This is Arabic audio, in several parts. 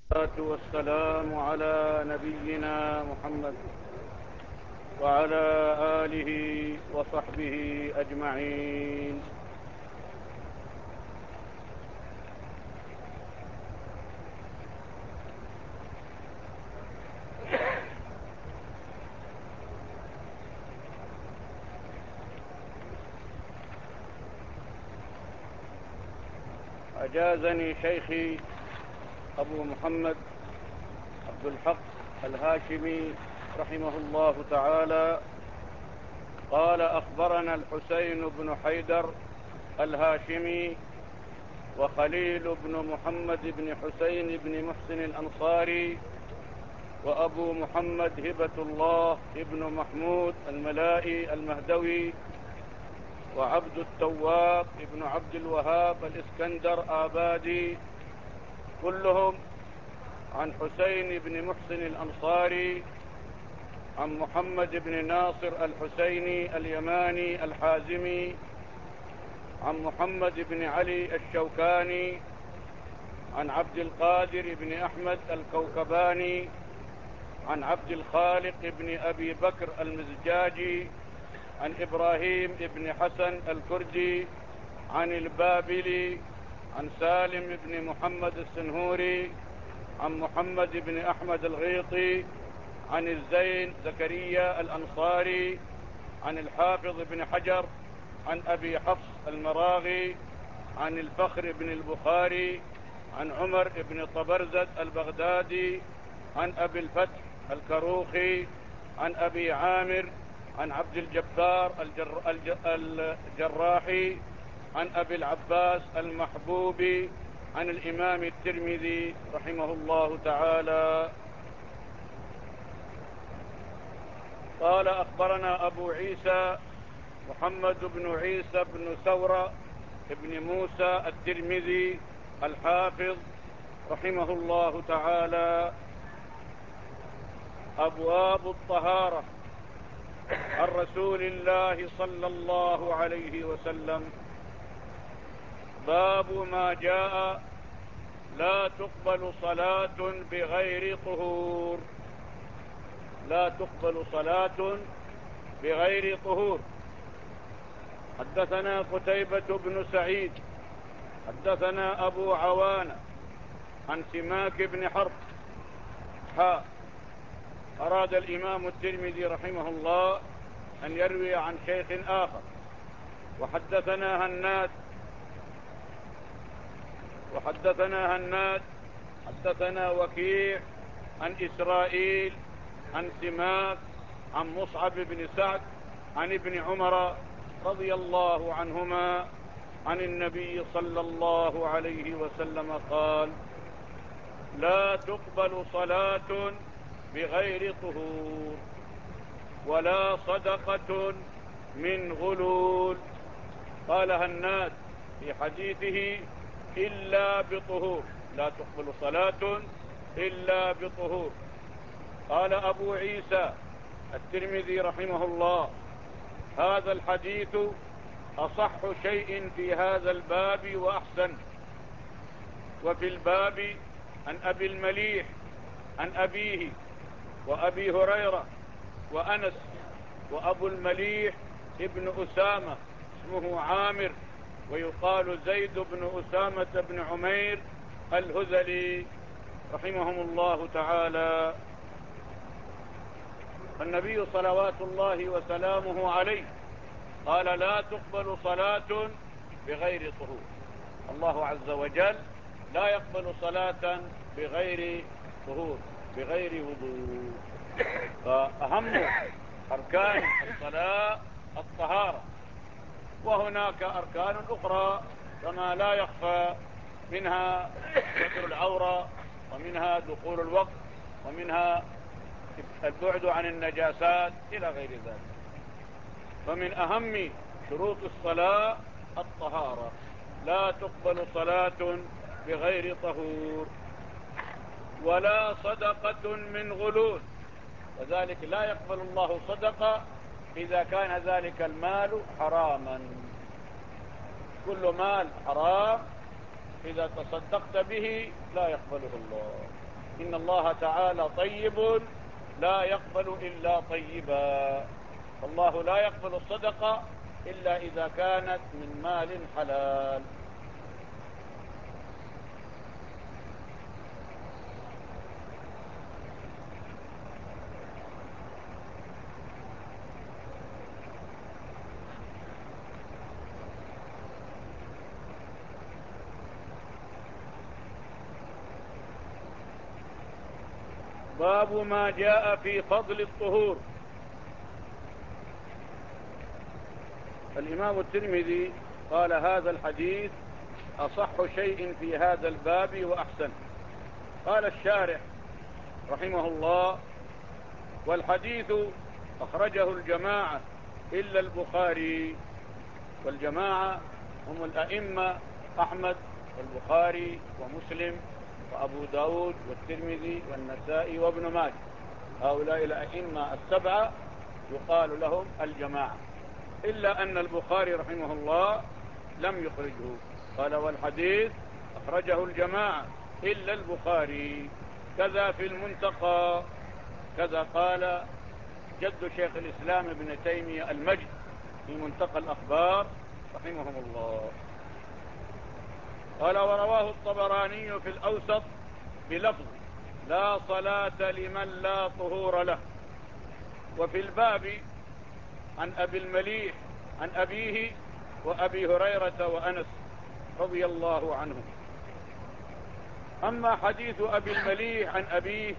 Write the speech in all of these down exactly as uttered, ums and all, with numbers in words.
والصلاة والسلام على نبينا محمد وعلى آله وصحبه أجمعين. أجازني شيخي أبو محمد عبد الحق الهاشمي رحمه الله تعالى قال: أخبرنا الحسين بن حيدر الهاشمي وخليل بن محمد بن حسين بن محسن الأنصاري وأبو محمد هبة الله بن محمود الملائي المهدوي وعبد التواب بن عبد الوهاب الإسكندر آبادي، كلهم عن حسين بن محسن الأنصاري عن محمد بن ناصر الحسيني اليماني الحازمي عن محمد بن علي الشوكاني عن عبد القادر بن أحمد الكوكباني عن عبد الخالق بن أبي بكر المزجاجي عن إبراهيم بن حسن الكردي عن البابلي عن سالم بن محمد السنهوري عن محمد بن أحمد الغيطي عن الزين زكريا الأنصاري عن الحافظ بن حجر عن أبي حفص المراغي عن الفخر بن البخاري عن عمر بن طبرزد البغدادي عن أبي الفتح الكروخي عن أبي عامر عن عبد الجبار الجر... الجراحي عن أبي العباس المحبوبي عن الإمام الترمذي رحمه الله تعالى قال: أخبرنا أبو عيسى محمد بن عيسى بن ثورة بن موسى الترمذي الحافظ رحمه الله تعالى. أبواب الطهارة عن رسول الله صلى الله عليه وسلم. باب ما جاء لا تقبل صلاة بغير طهور. لا تقبل صلاة بغير طهور. حدثنا قتيبة بن سعيد حدثنا أبو عوانة عن سماك بن حرب حاء. أراد الإمام الترمذي رحمه الله أن يروي عن شيخ آخر. وحدثنا هناد وحدثنا هناد حدثنا وكيع عن إسرائيل عن سماك عن مصعب بن سعد عن ابن عمر رضي الله عنهما عن النبي صلى الله عليه وسلم قال: لا تقبل صلاة بغير طهور ولا صدقة من غلول. قال هناد في حديثه: إلا بطهور. لا تقبل صلاة إلا بطهور. قال أبو عيسى الترمذي رحمه الله: هذا الحديث أصح شيء في هذا الباب وأحسن. وفي الباب عن أبي المليح عن أبيه وأبي هريرة وأنس. وأبو المليح ابن أسامة اسمه عامر ويقال زيد بن أسامة بن عمير الهذلي رحمهم الله تعالى. النبي صلوات الله وسلامه عليه قال: لا تقبل صلاة بغير طهور. الله عز وجل لا يقبل صلاة بغير طهور بغير وضوء. فأهم أركان الصلاة الطهارة، وهناك أركان أخرى كما لا يخفى، منها ستر العورة ومنها دخول الوقت ومنها البعد عن النجاسات إلى غير ذلك. فمن أهم شروط الصلاة الطهارة. لا تقبل صلاة بغير طهور ولا صدقة من غلول. وذلك لا يقبل الله صدقة إذا كان ذلك المال حراما. كل مال حرام إذا تصدقت به لا يقبله الله. إن الله تعالى طيب لا يقبل إلا طيبا. الله لا يقبل الصدقة إلا إذا كانت من مال حلال. باب ما جاء في فضل الطهور. الإمام الترمذي قال هذا الحديث أصح شيء في هذا الباب وأحسن. قال الشارح رحمه الله: والحديث أخرجه الجماعة إلا البخاري. والجماعة هم الأئمة أحمد والبخاري ومسلم وأبو داود والترمذي والنسائي وابن ماجه. هؤلاء الأئمة السبعة يقال لهم الجماعة، إلا أن البخاري رحمه الله لم يخرجه. قال والحديث أخرجه الجماعة إلا البخاري. كذا في المنتقى، كذا قال جد شيخ الإسلام ابن تيمية المجد في منتقى الأخبار رحمهم الله. قال ورواه الطبراني في الأوسط بلفظ لا صلاة لمن لا طهور له. وفي الباب عن أبي المليح عن أبيه وأبي هريرة وأنس رضي الله عنهم. أما حديث أبي المليح عن أبيه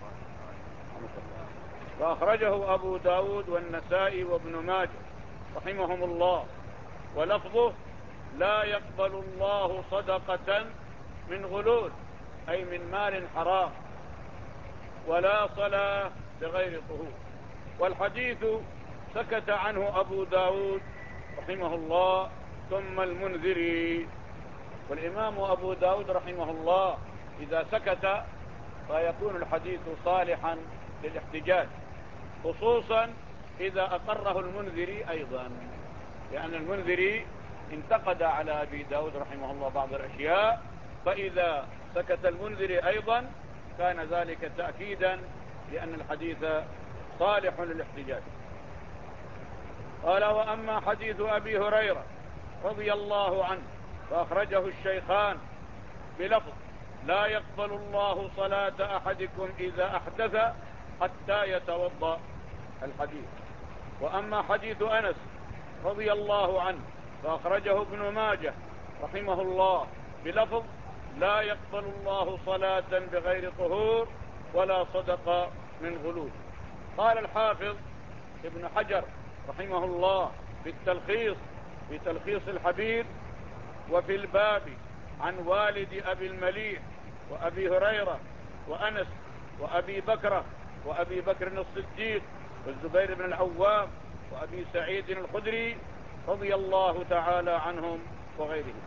فأخرجه أبو داود والنسائي وابن ماجه رحمهم الله، ولفظه لا يقبل الله صدقة من غلول، أي من مال حرام، ولا صلاة بغير طهور. والحديث سكت عنه أبو داود رحمه الله ثم المنذري. والإمام أبو داود رحمه الله إذا سكت فيكون الحديث صالحا للاحتجاج، خصوصا إذا أقره المنذري أيضا، لأن المنذري انتقد على أبي داود رحمه الله بعض الأشياء، فإذا سكت المنذري أيضا كان ذلك تأكيدا لأن الحديث صالح للاحتجاج. قال وأما حديث أبي هريرة رضي الله عنه فأخرجه الشيخان بلفظ لا يقبل الله صلاة أحدكم إذا أحدث حتى يتوضأ الحديث. وأما حديث أنس رضي الله عنه فأخرجه ابن ماجه رحمه الله بلفظ لا يقبل الله صلاة بغير طهور ولا صدقة من غلول. قال الحافظ ابن حجر رحمه الله في التلخيص في تلخيص الحبير وفي الباب عن والد أبي المليح وأبي هريرة وأنس وأبي بكر وأبي بكر الصديق والزبير بن العوام وأبي سعيد الخدري رضي الله تعالى عنهم وغيرهم.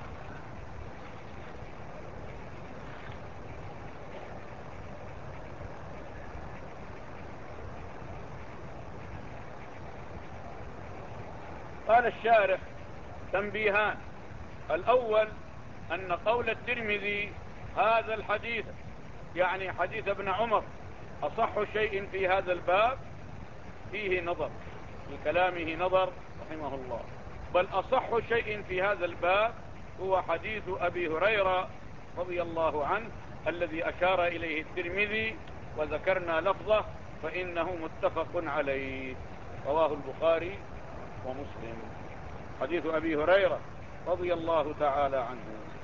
قال الشارح تنبيهان: الأول أن قول الترمذي هذا الحديث يعني حديث ابن عمر أصح شيء في هذا الباب فيه نظر، في كلامه نظر رحمه الله، بل أصح شيء في هذا الباب هو حديث أبي هريرة رضي الله عنه الذي أشار إليه الترمذي وذكرنا لفظه فإنه متفق عليه، رواه البخاري ومسلم. حديث أبي هريرة رضي الله تعالى عنه.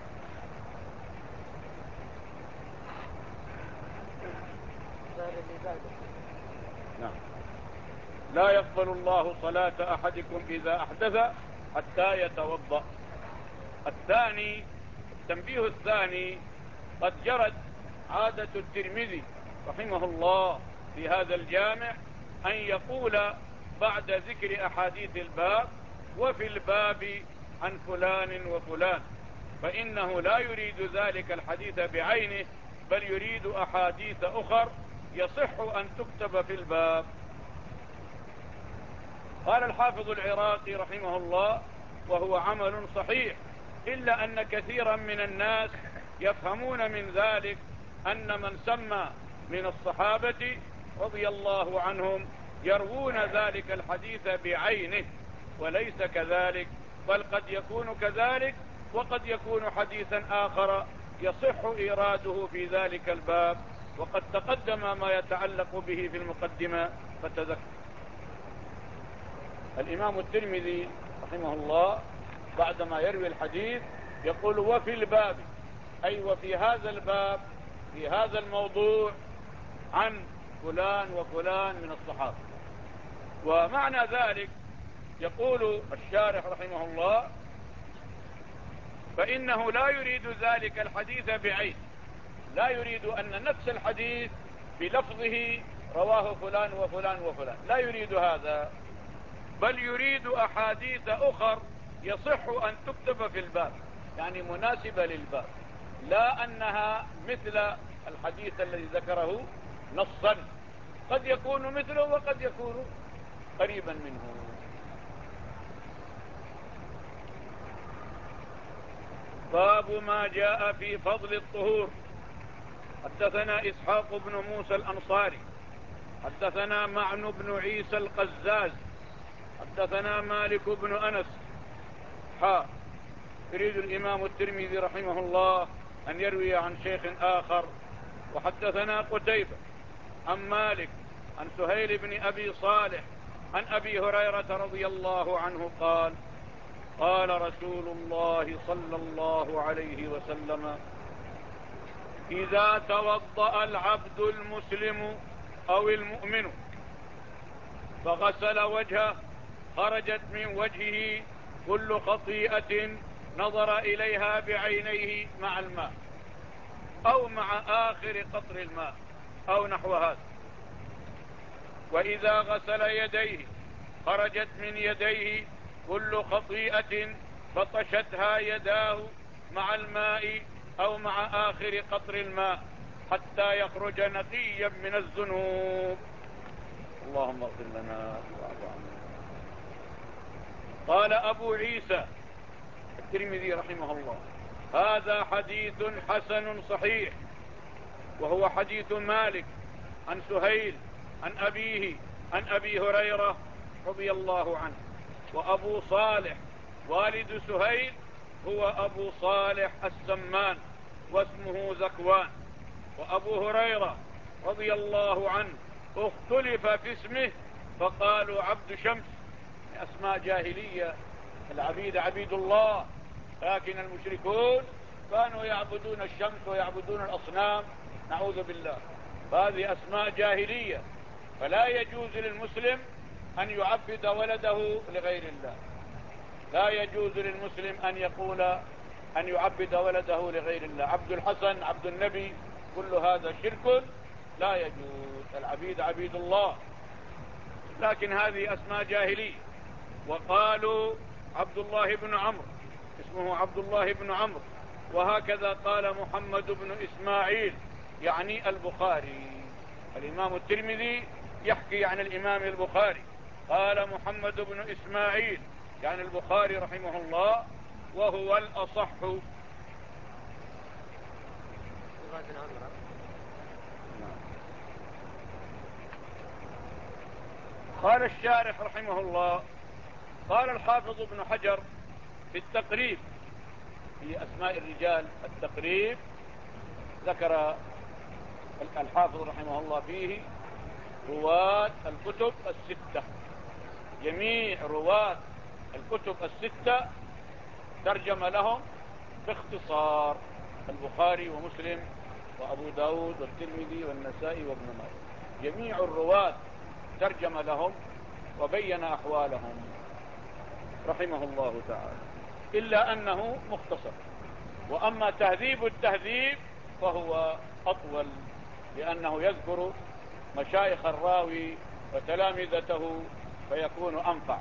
نعم. لا يقبل الله صلاة أحدكم إذا أحدث حتى يتوضأ. الثاني التنبيه الثاني: قد جرت عادة الترمذي رحمه الله في هذا الجامع أن يقول بعد ذكر أحاديث الباب وفي الباب عن فلان وفلان، فإنه لا يريد ذلك الحديث بعينه، بل يريد أحاديث أخر يصح أن تكتب في الباب. قال الحافظ العراقي رحمه الله: وهو عمل صحيح، إلا أن كثيرا من الناس يفهمون من ذلك أن من سمى من الصحابة رضي الله عنهم يروون ذلك الحديث بعينه، وليس كذلك، بل قد يكون كذلك وقد يكون حديثا آخر يصح إيراده في ذلك الباب، وقد تقدم ما يتعلق به في المقدمة فتذكر. الإمام الترمذي رحمه الله بعدما يروي الحديث يقول وفي الباب، أي وفي هذا الباب في هذا الموضوع عن فلان وفلان من الصحابة. ومعنى ذلك يقول الشارح رحمه الله فإنه لا يريد ذلك الحديث بعين، لا يريد أن نفس الحديث بلفظه رواه فلان وفلان وفلان، لا يريد هذا، بل يريد أحاديث أخر يصح أن تكتب في الباب، يعني مناسبة للباب، لا أنها مثل الحديث الذي ذكره نصا، قد يكون مثله وقد يكون قريبا منه. باب ما جاء في فضل الطهور. حدثنا إسحاق بن موسى الأنصاري حدثنا معن بن عيسى القزاز حدثنا مالك بن أنس. حا يريد الإمام الترمذي رحمه الله أن يروي عن شيخ آخر. وحدثنا قتيبة عن مالك عن سهيل بن أبي صالح عن أبي هريرة رضي الله عنه قال قال رسول الله صلى الله عليه وسلم إذا توضأ العبد المسلم أو المؤمن فغسل وجهه خرجت من وجهه كل خطيئة نظر إليها بعينيه مع الماء أو مع آخر قطر الماء أو نحو هذا. وإذا غسل يديه خرجت من يديه كل خطيئة بطشتها يداه مع الماء أو مع آخر قطر الماء حتى يخرج نقيا من الذنوب. اللهم اغفر لنا واعف عنا. قال أبو عيسى الترمذي رحمه الله هذا حديث حسن صحيح، وهو حديث مالك عن سهيل عن أبيه عن أبي هريرة رضي الله عنه. وأبو صالح والد سهيل هو أبو صالح السمان واسمه ذكوان. وأبو هريرة رضي الله عنه اختلف في اسمه فقالوا عبد شمس، أسماء جاهلية، العبيد عبيد الله، لكن المشركون كانوا يعبدون الشمس ويعبدون الأصنام نعوذ بالله، هذه أسماء جاهلية، فلا يجوز للمسلم أن يعبد ولده لغير الله، لا يجوز للمسلم أن يقول أن يعبد ولده لغير الله، عبد الحسن عبد النبي كل هذا شرك لا يجوز، العبيد عبيد الله، لكن هذه أسماء جاهلية. وقالوا عبد الله بن عمرو اسمه عبد الله بن عمرو، وهكذا قال محمد بن إسماعيل يعني البخاري. الإمام الترمذي يحكي عن الإمام البخاري قال محمد بن إسماعيل يعني البخاري رحمه الله، وهو الأصح. قال الشارح رحمه الله قال الحافظ ابن حجر في التقريب في أسماء الرجال التقريب، ذكر الحافظ رحمه الله فيه رواة الكتب الستة، جميع رواة الكتب الستة ترجم لهم باختصار، البخاري ومسلم وأبو داود والترمذي والنسائي وابن ماجه، جميع الرواة ترجم لهم وبين أحوالهم رحمه الله تعالى، إلا أنه مختصر. وأما تهذيب التهذيب فهو أطول، لأنه يذكر مشايخ الراوي وتلامذته فيكون أنفع.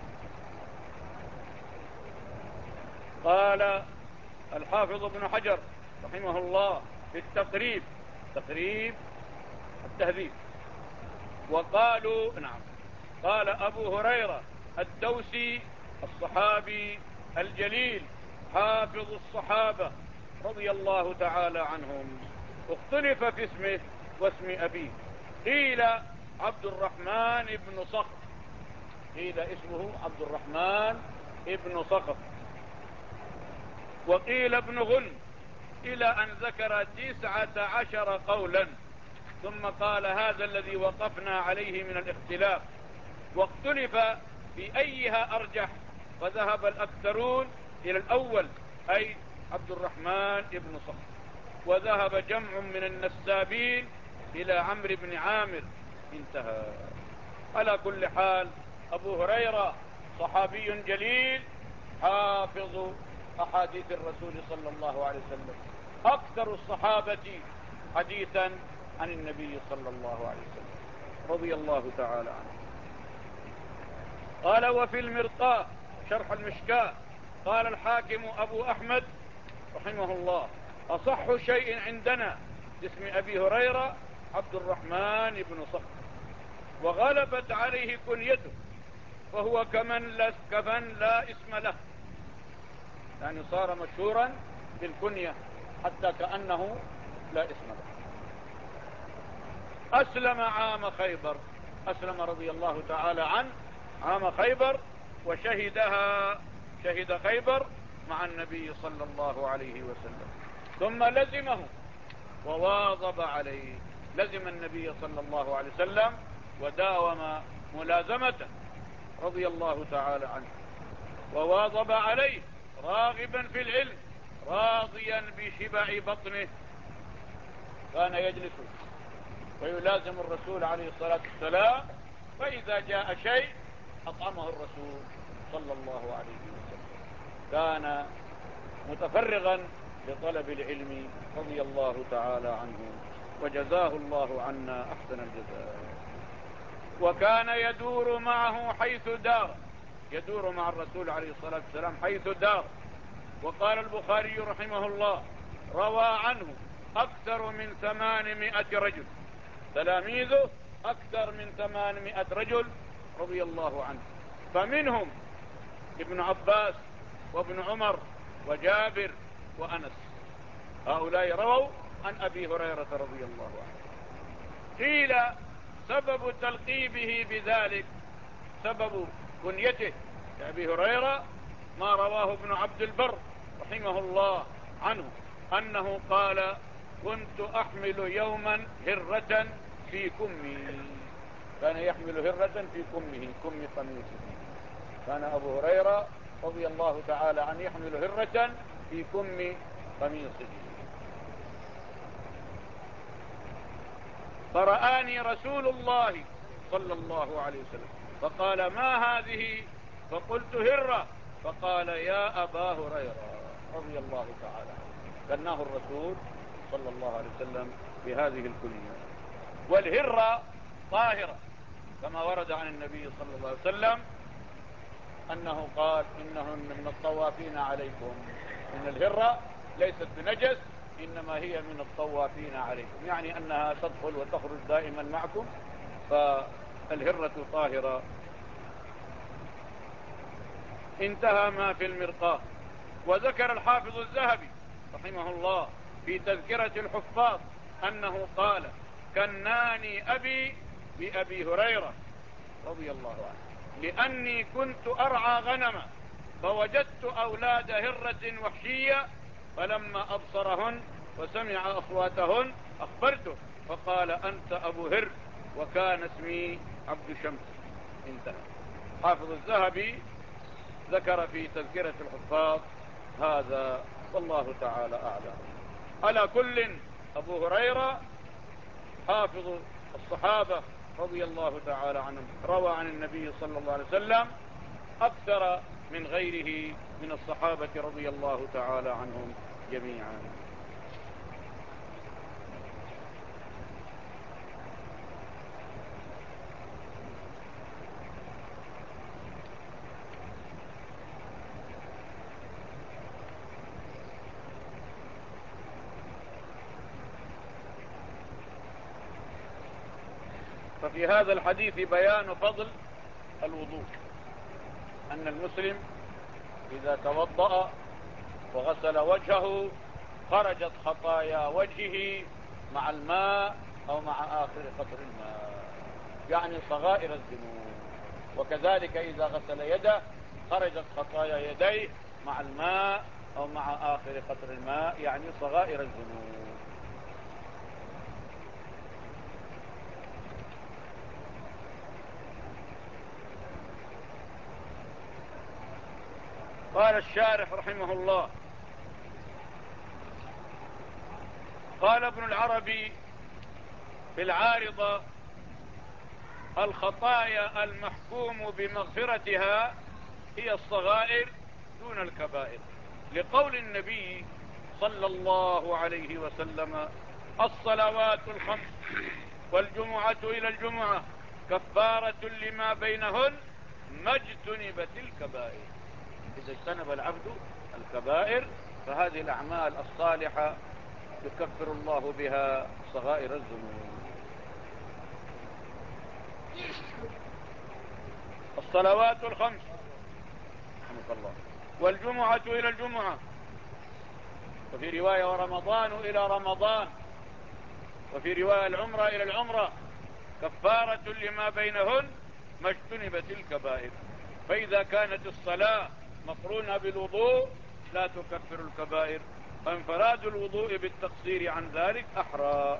قال الحافظ ابن حجر رحمه الله في التقريب، تقريب التهذيب، وقالوا نعم قال أبو هريرة الدوسي الصحابي الجليل حافظ الصحابة رضي الله تعالى عنهم، اختلف في اسمه واسم أبيه. قيل عبد الرحمن ابن صخر، قيل اسمه عبد الرحمن ابن صخر، وقيل ابن غن، إلى أن ذكر تسعة عشر قولا، ثم قال هذا الذي وقفنا عليه من الاختلاف. واختلف في أيها أرجح، فذهب الأكثرون إلى الأول أي عبد الرحمن ابن صخر، وذهب جمع من النسابين إلى عمرو بن عامر، انتهى. على كل حال أبو هريرة صحابي جليل حافظ أحاديث الرسول صلى الله عليه وسلم، أكثر الصحابة حديثا عن النبي صلى الله عليه وسلم رضي الله تعالى عنه. قال وفي المرقاة شرح المشكاة قال الحاكم أبو أحمد رحمه الله أصح شيء عندنا باسم أبي هريرة عبد الرحمن بن صخر، وغلبت عليه كنيته، فهو كمن لا, كمن لا اسم له، يعني صار مشهورا بالكنية حتى كأنه لا اسم له. أسلم عام خيبر، أسلم رضي الله تعالى عنه عام خيبر، وشهدها، شهد خيبر مع النبي صلى الله عليه وسلم، ثم لزمه وواظب عليه، لزم النبي صلى الله عليه وسلم وداوم ملازمته رضي الله تعالى عنه، وواظب عليه راغبا في العلم راضيا بشبع بطنه، كان يجلس ويلازم الرسول عليه الصلاة والسلام، فإذا جاء شيء أطعمه الرسول صلى الله عليه وسلم، كان متفرغا لطلب العلم رضي الله تعالى عنه، وجزاه الله عنا أحسن الجزاء. وكان يدور معه حيث دار، يدور مع الرسول عليه الصلاة والسلام حيث دار. وقال البخاري رحمه الله روى عنه أكثر من ثمانمائة رجل، تلاميذه أكثر من ثمانمائة رجل رضي الله عنه، فمنهم ابن عباس وابن عمر وجابر وأنس، هؤلاء رووا عن أبي هريرة رضي الله عنه. قيل سبب تلقيبه بذلك، سبب كنيته لأبي هريرة ما رواه ابن عبد البر رحمه الله عنه أنه قال كنت أحمل يوما هرة في كمي، كان يحمل هرة في كمه، كم قميصه، كان أبو هريرة رضي الله تعالى عنه يحمل هرة في كم قميصه. فرآني رسول الله صلى الله عليه وسلم فقال ما هذه؟ فقلت هرة، فقال يا أبا هريرة رضي الله تعالى عنه، كناه الرسول صلى الله عليه وسلم بهذه الكنية. والهرة طاهرة كما ورد عن النبي صلى الله عليه وسلم أنه قال إنهن من الطوافين عليكم، إن الهرة ليست بنجس إنما هي من الطوافين عليكم، يعني أنها تدخل وتخرج دائما معكم، فالهرة طاهرة. انتهى ما في المرقاة. وذكر الحافظ الذهبي رحمه الله في تذكرة الحفاظ أنه قال كناني أبي بأبي هريرة رضي الله عنه لأني كنت أرعى غنما فوجدت أولاد هرة وحشية، فلما أبصرهن وسمع أصواتهن أخبرته فقال أنت أبو هر وكان اسمي عبد شمس. انتهى. حافظ الذهبي ذكر في تذكرة الحفاظ هذا، والله تعالى أعلم. على كل أبو هريرة حافظ الصحابة رضي الله تعالى عنهم، روى عن النبي صلى الله عليه وسلم أكثر من غيره من الصحابة رضي الله تعالى عنهم جميعا. ففي هذا الحديث بيان فضل الوضوء، أن المسلم إذا توضأ وغسل وجهه خرجت خطايا وجهه مع الماء أو مع آخر قطر الماء، يعني صغائر الذنوب. وكذلك إذا غسل يده خرجت خطايا يديه مع الماء أو مع آخر قطر الماء، يعني صغائر الذنوب. قال الشارح رحمه الله: قال ابن العربي في العارضة: الخطايا المحكوم بمغفرتها هي الصغائر دون الكبائر، لقول النبي صلى الله عليه وسلم: الصلوات الخمس والجمعة إلى الجمعة كفارة لما بينهن ما اجتنبت الكبائر. إذا اجتنب العبد الكبائر فهذه الأعمال الصالحة يكفر الله بها صغائر الذنوب. الصلوات الخمس رحمك الله والجمعة إلى الجمعة، وفي رواية ورمضان إلى رمضان، وفي رواية العمرة إلى العمرة كفارة لما بينهن ما اجتنبت الكبائر. فإذا كانت الصلاة مقرونة بالوضوء لا تكفر الكبائر، فانفراد الوضوء بالتقصير عن ذلك أحرى.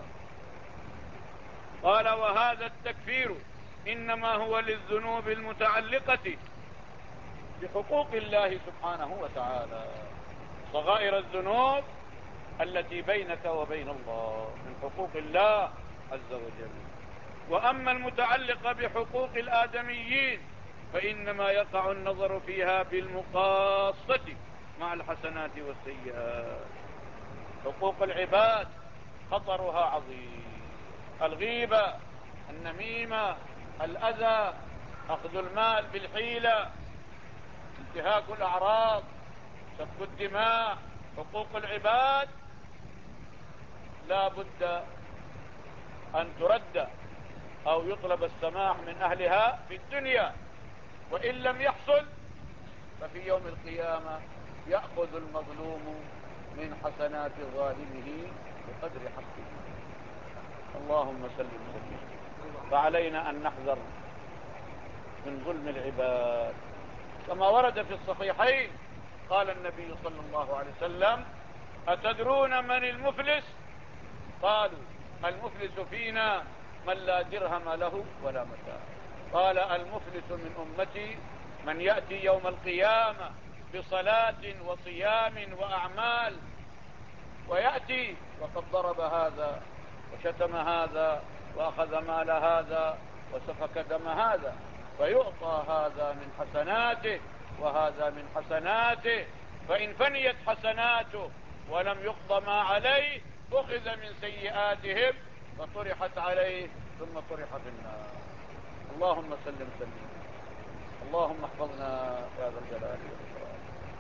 قال: وهذا التكفير إنما هو للذنوب المتعلقة بحقوق الله سبحانه وتعالى، صغائر الذنوب التي بينك وبين الله من حقوق الله عز وجل. وأما المتعلقة بحقوق الآدميين فإنما يقع النظر فيها بالمقاصة مع الحسنات والسيئات. حقوق العباد خطرها عظيم: الغيبة، النميمة، الأذى، أخذ المال بالحيلة، انتهاك الأعراض، سفك الدماء. حقوق العباد لا بد أن ترد أو يطلب السماح من أهلها في الدنيا، وإن لم يحصل ففي يوم القيامة يأخذ المظلوم من حسنات ظالمه بقدر حقه. اللهم سلم سلم. فعلينا أن نحذر من ظلم العباد، كما ورد في الصحيحين قال النبي صلى الله عليه وسلم: أتدرون من المفلس؟ قالوا: المفلس فينا من لا درهم له ولا متاع. قال: المفلس من أمتي من يأتي يوم القيامة بصلاة وصيام وأعمال، ويأتي وقد ضرب هذا وشتم هذا وأخذ مال هذا وسفك دم هذا، فيعطى هذا من حسناته وهذا من حسناته، فإن فنيت حسناته ولم يقضى ما عليه أخذ من سيئاتهم فطرحت عليه ثم طرح في النار. اللهم سلم سلم. اللهم احفظنا يا ذا الجلال والإكرام.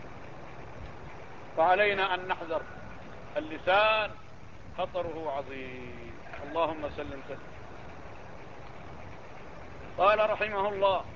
فعلينا أن نحذر، اللسان خطره عظيم. اللهم سلم سلم. قال رحمه الله: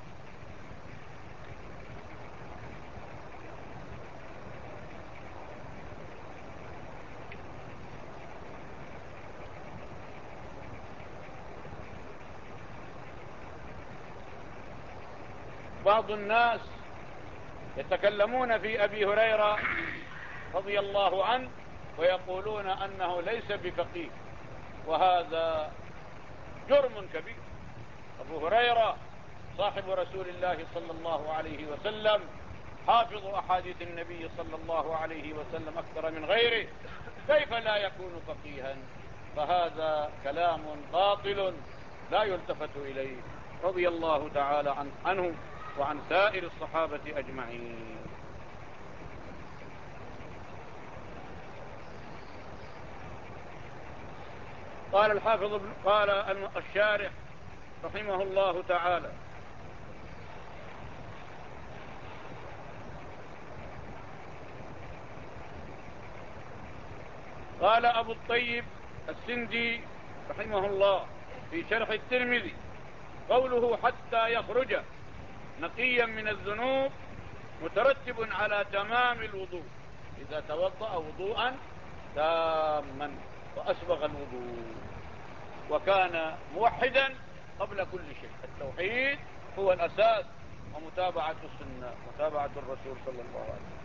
بعض الناس يتكلمون في أبي هريرة رضي الله عنه ويقولون أنه ليس بفقيه، وهذا جرم كبير. أبو هريرة صاحب رسول الله صلى الله عليه وسلم، حافظ أحاديث النبي صلى الله عليه وسلم أكثر من غيره، كيف لا يكون فقيها؟ فهذا كلام باطل لا يلتفت إليه، رضي الله تعالى عنه وعن سائر الصحابة أجمعين. قال الحافظ قال الشارح رحمه الله تعالى: قال أبو الطيب السندي رحمه الله في شرح الترمذي: قوله حتى يخرج نقيا من الذنوب مترتب على تمام الوضوء، إذا توضأ وضوءا تاما وأسبغ الوضوء، وكان موحدا قبل كل شيء. التوحيد هو الأساس، ومتابعة السنة، متابعة الرسول صلى الله عليه وسلم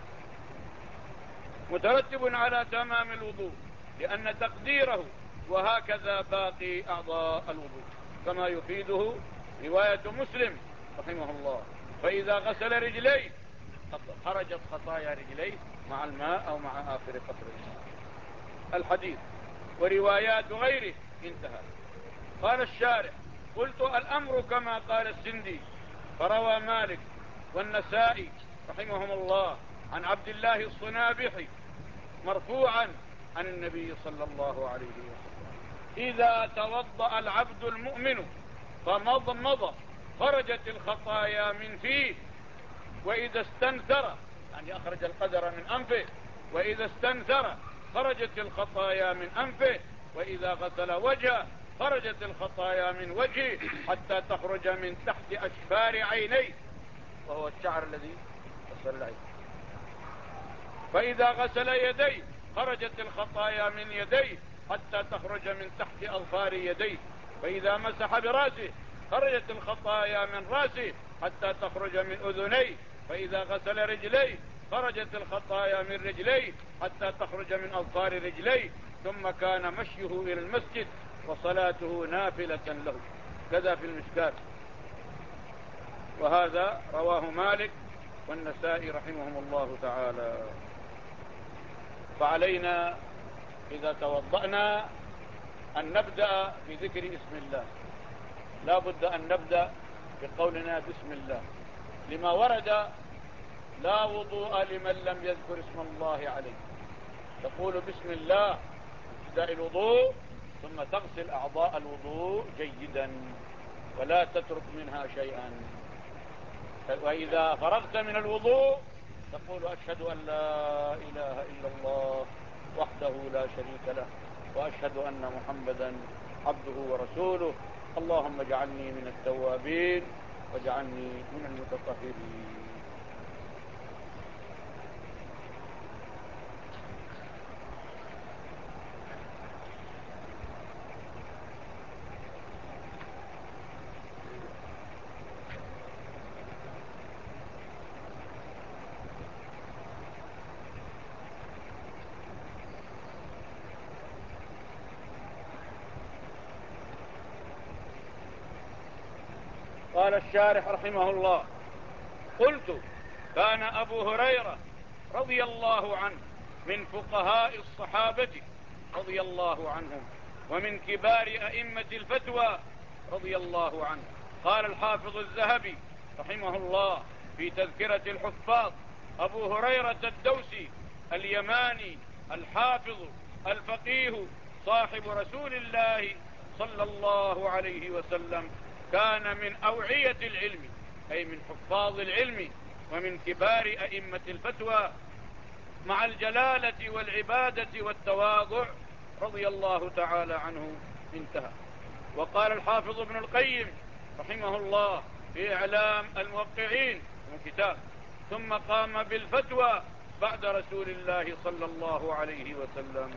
مترتب على تمام الوضوء، لأن تقديره وهكذا باقي أعضاء الوضوء، كما يفيده رواية مسلم رحمه الله: فإذا غسل رجليه خرجت خطايا رجليه مع الماء أو مع آخر قطر الماء. الحديث وروايات غيره انتهى. قال الشارح: قلت: الأمر كما قال السندي، فروى مالك والنسائي رحمهم الله عن عبد الله الصنابحي مرفوعا عن النبي صلى الله عليه وسلم: إذا توضأ العبد المؤمن فمضمض خرجت الخطايا من فيه، وإذا استنثر يعني أخرج القدر من أنفه، وإذا استنثر خرجت الخطايا من أنفه، وإذا غسل وجهه خرجت الخطايا من وجهه حتى تخرج من تحت أشفار عينيه، وهو الشعر الذي غسل العين. فإذا غسل يديه خرجت الخطايا من يديه حتى تخرج من تحت أظفار يديه. فإذا مسح برأسه خرجت الخطايا من رأسه حتى تخرج من أذنيه. فإذا غسل رجليه خرجت الخطايا من رجليه حتى تخرج من أظفار رجليه. ثم كان مشيه إلى المسجد وصلاته نافلة له. كذا في المشكات. وهذا رواه مالك والنسائي رحمهم الله تعالى. فعلينا إذا توضأنا أن نبدأ بذكر اسم الله، لا بد أن نبدأ بقولنا بسم الله، لما ورد: لا وضوء لمن لم يذكر اسم الله عليه. تقول بسم الله ابتداء الوضوء، ثم تغسل أعضاء الوضوء جيدا ولا تترك منها شيئا. وإذا فرغت من الوضوء تقول: أشهد أن لا إله إلا الله وحده لا شريك له، وأشهد أن محمدا عبده ورسوله، اللهم اجعلني من التوابين واجعلني من المتطهرين. قال الشارح رحمه الله: قلت: كان أبو هريرة رضي الله عنه من فقهاء الصحابة رضي الله عنهم، ومن كبار أئمة الفتوى رضي الله عنه. قال الحافظ الذهبي رحمه الله في تذكرة الحفاظ: أبو هريرة الدوسي اليماني الحافظ الفقيه صاحب رسول الله صلى الله عليه وسلم، كان من أوعية العلم، أي من حفاظ العلم، ومن كبار أئمة الفتوى، مع الجلالة والعبادة والتواضع رضي الله تعالى عنه. انتهى. وقال الحافظ ابن القيم رحمه الله في إعلام الموقعين من كتاب: ثم قام بالفتوى بعد رسول الله صلى الله عليه وسلم.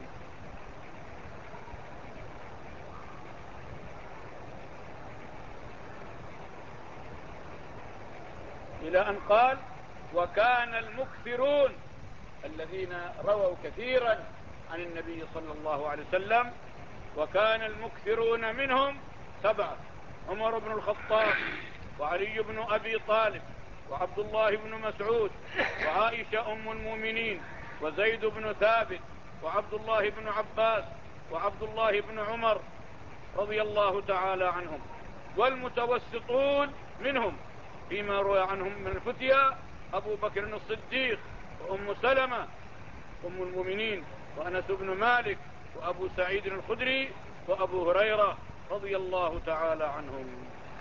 إلى أن قال: وكان المكثرون الذين رووا كثيرا عن النبي صلى الله عليه وسلم، وكان المكثرون منهم سبعة: عمر بن الخطاب، وعلي بن أبي طالب، وعبد الله بن مسعود، وعائشة أم المؤمنين، وزيد بن ثابت، وعبد الله بن عباس، وعبد الله بن عمر رضي الله تعالى عنهم. والمتوسطون منهم فيما روى عنهم من الفتيا: أبو بكر الصديق، وأم سلمة أم المؤمنين، وأنس بن مالك، وأبو سعيد الخدري، وأبو هريرة رضي الله تعالى عنهم.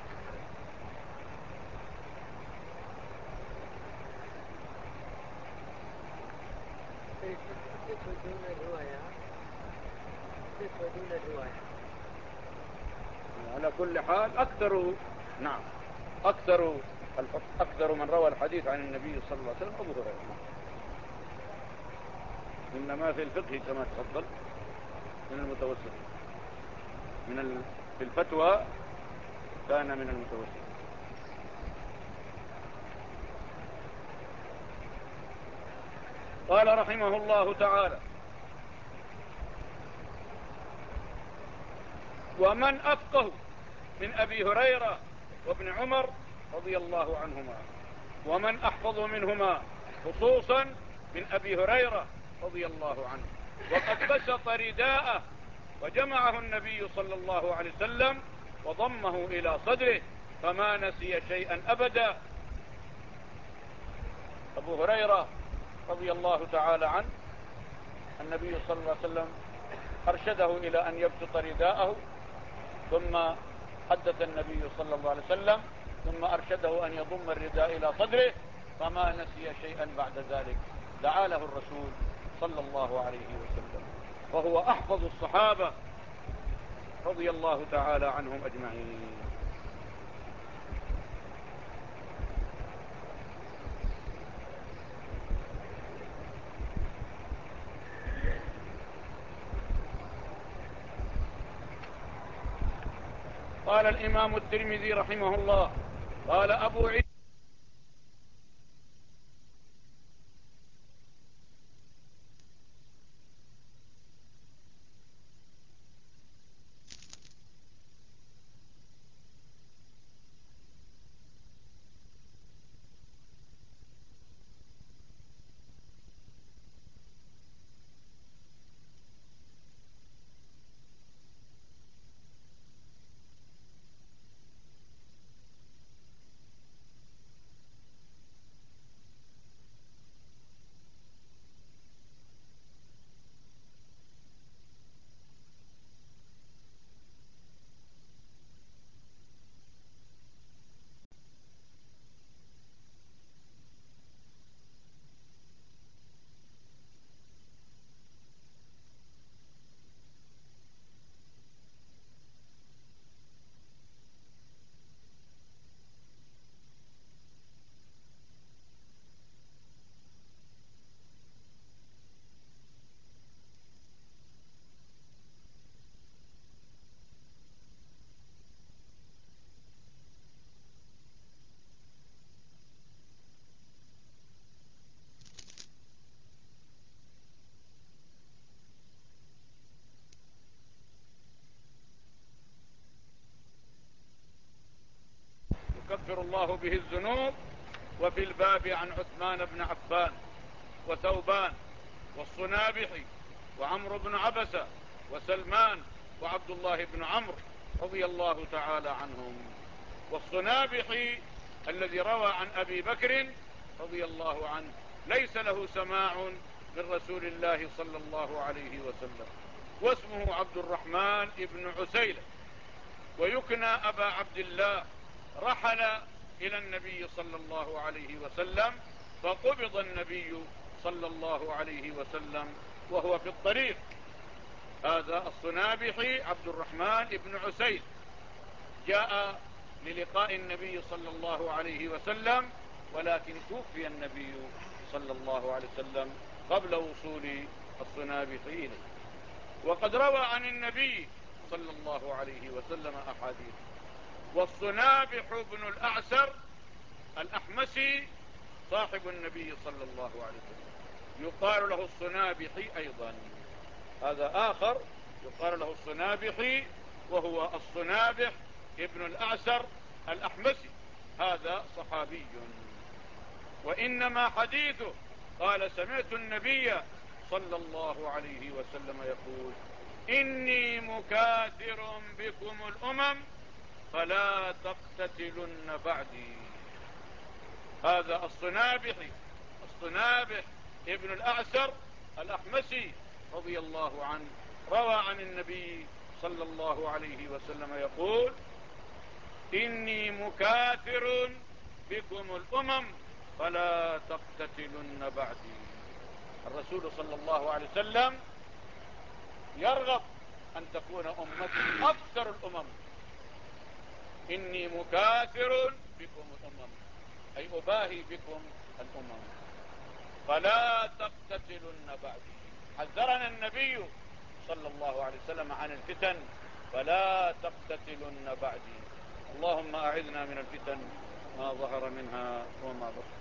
على كل حال أكثر نعم أكثر أكثر من روى الحديث عن النبي صلى الله عليه وسلم أبو هريرة، إنما في الفقه كما تفضل. من المتوسط، من ال... في الفتوى كان من المتوسط. قال رحمه الله تعالى: ومن أفقه من أبي هريرة وابن عمر رضي الله عنهما، ومن أحفظ منهما خصوصا من أبي هريرة رضي الله عنه، وقد بسط رداءه وجمعه النبي صلى الله عليه وسلم وضمه إلى صدره فما نسي شيئا أبدا. أبو هريرة رضي الله تعالى عنه النبي صلى الله عليه وسلم أرشده إلى أن يبسط رداءه، ثم حدث النبي صلى الله عليه وسلم ثم أرشده أن يضم الرداء إلى صدره فما نسي شيئا بعد ذلك. دعا له الرسول صلى الله عليه وسلم، وهو أحفظ الصحابة رضي الله تعالى عنهم أجمعين. قال الإمام الترمذي رحمه الله: قال أبو عيسى يكفر الله به الذنوب. وفي الباب عن عثمان بن عفان وثوبان والصنابحي وعمرو بن عبسة وسلمان وعبد الله بن عمرو رضي الله تعالى عنهم. والصنابحي الذي روى عن أبي بكر رضي الله عنه ليس له سماع من رسول الله صلى الله عليه وسلم، واسمه عبد الرحمن بن عسيلة، ويكنى أبا عبد الله. رحل إلى النبي صلى الله عليه وسلم فقبض النبي صلى الله عليه وسلم وهو في الطريق. هذا الصنابحي عبد الرحمن بن عسيل جاء للقاء النبي صلى الله عليه وسلم، ولكن توفي النبي صلى الله عليه وسلم قبل وصول الصنابحي إليه. وقد روى عن النبي صلى الله عليه وسلم أحاديث. والصنابح بن الأعسر الأحمسي صاحب النبي صلى الله عليه وسلم يقال له الصنابحي أيضا. هذا آخر يقال له الصنابحي، وهو الصنابح ابن الأعسر الأحمسي، هذا صحابي. وإنما حديثه قال: سمعت النبي صلى الله عليه وسلم يقول: إني مكاثر بكم الأمم فلا تقتتلن بعدي. هذا الصنابحي الصنابح ابن الأعسر الأحمسي رضي الله عنه روى عن النبي صلى الله عليه وسلم يقول: إني مكاثر بكم الأمم فلا تقتتلن بعدي. الرسول صلى الله عليه وسلم يرغب أن تكون أمتي أكثر الأمم. إني مكاثر بكم الأمم أي أباهي بكم الأمم، فلا تقتتلن بعدي. حذرنا النبي صلى الله عليه وسلم عن الفتن: فلا تقتتلن بعدي. اللهم أعذنا من الفتن ما ظهر منها وما بطن.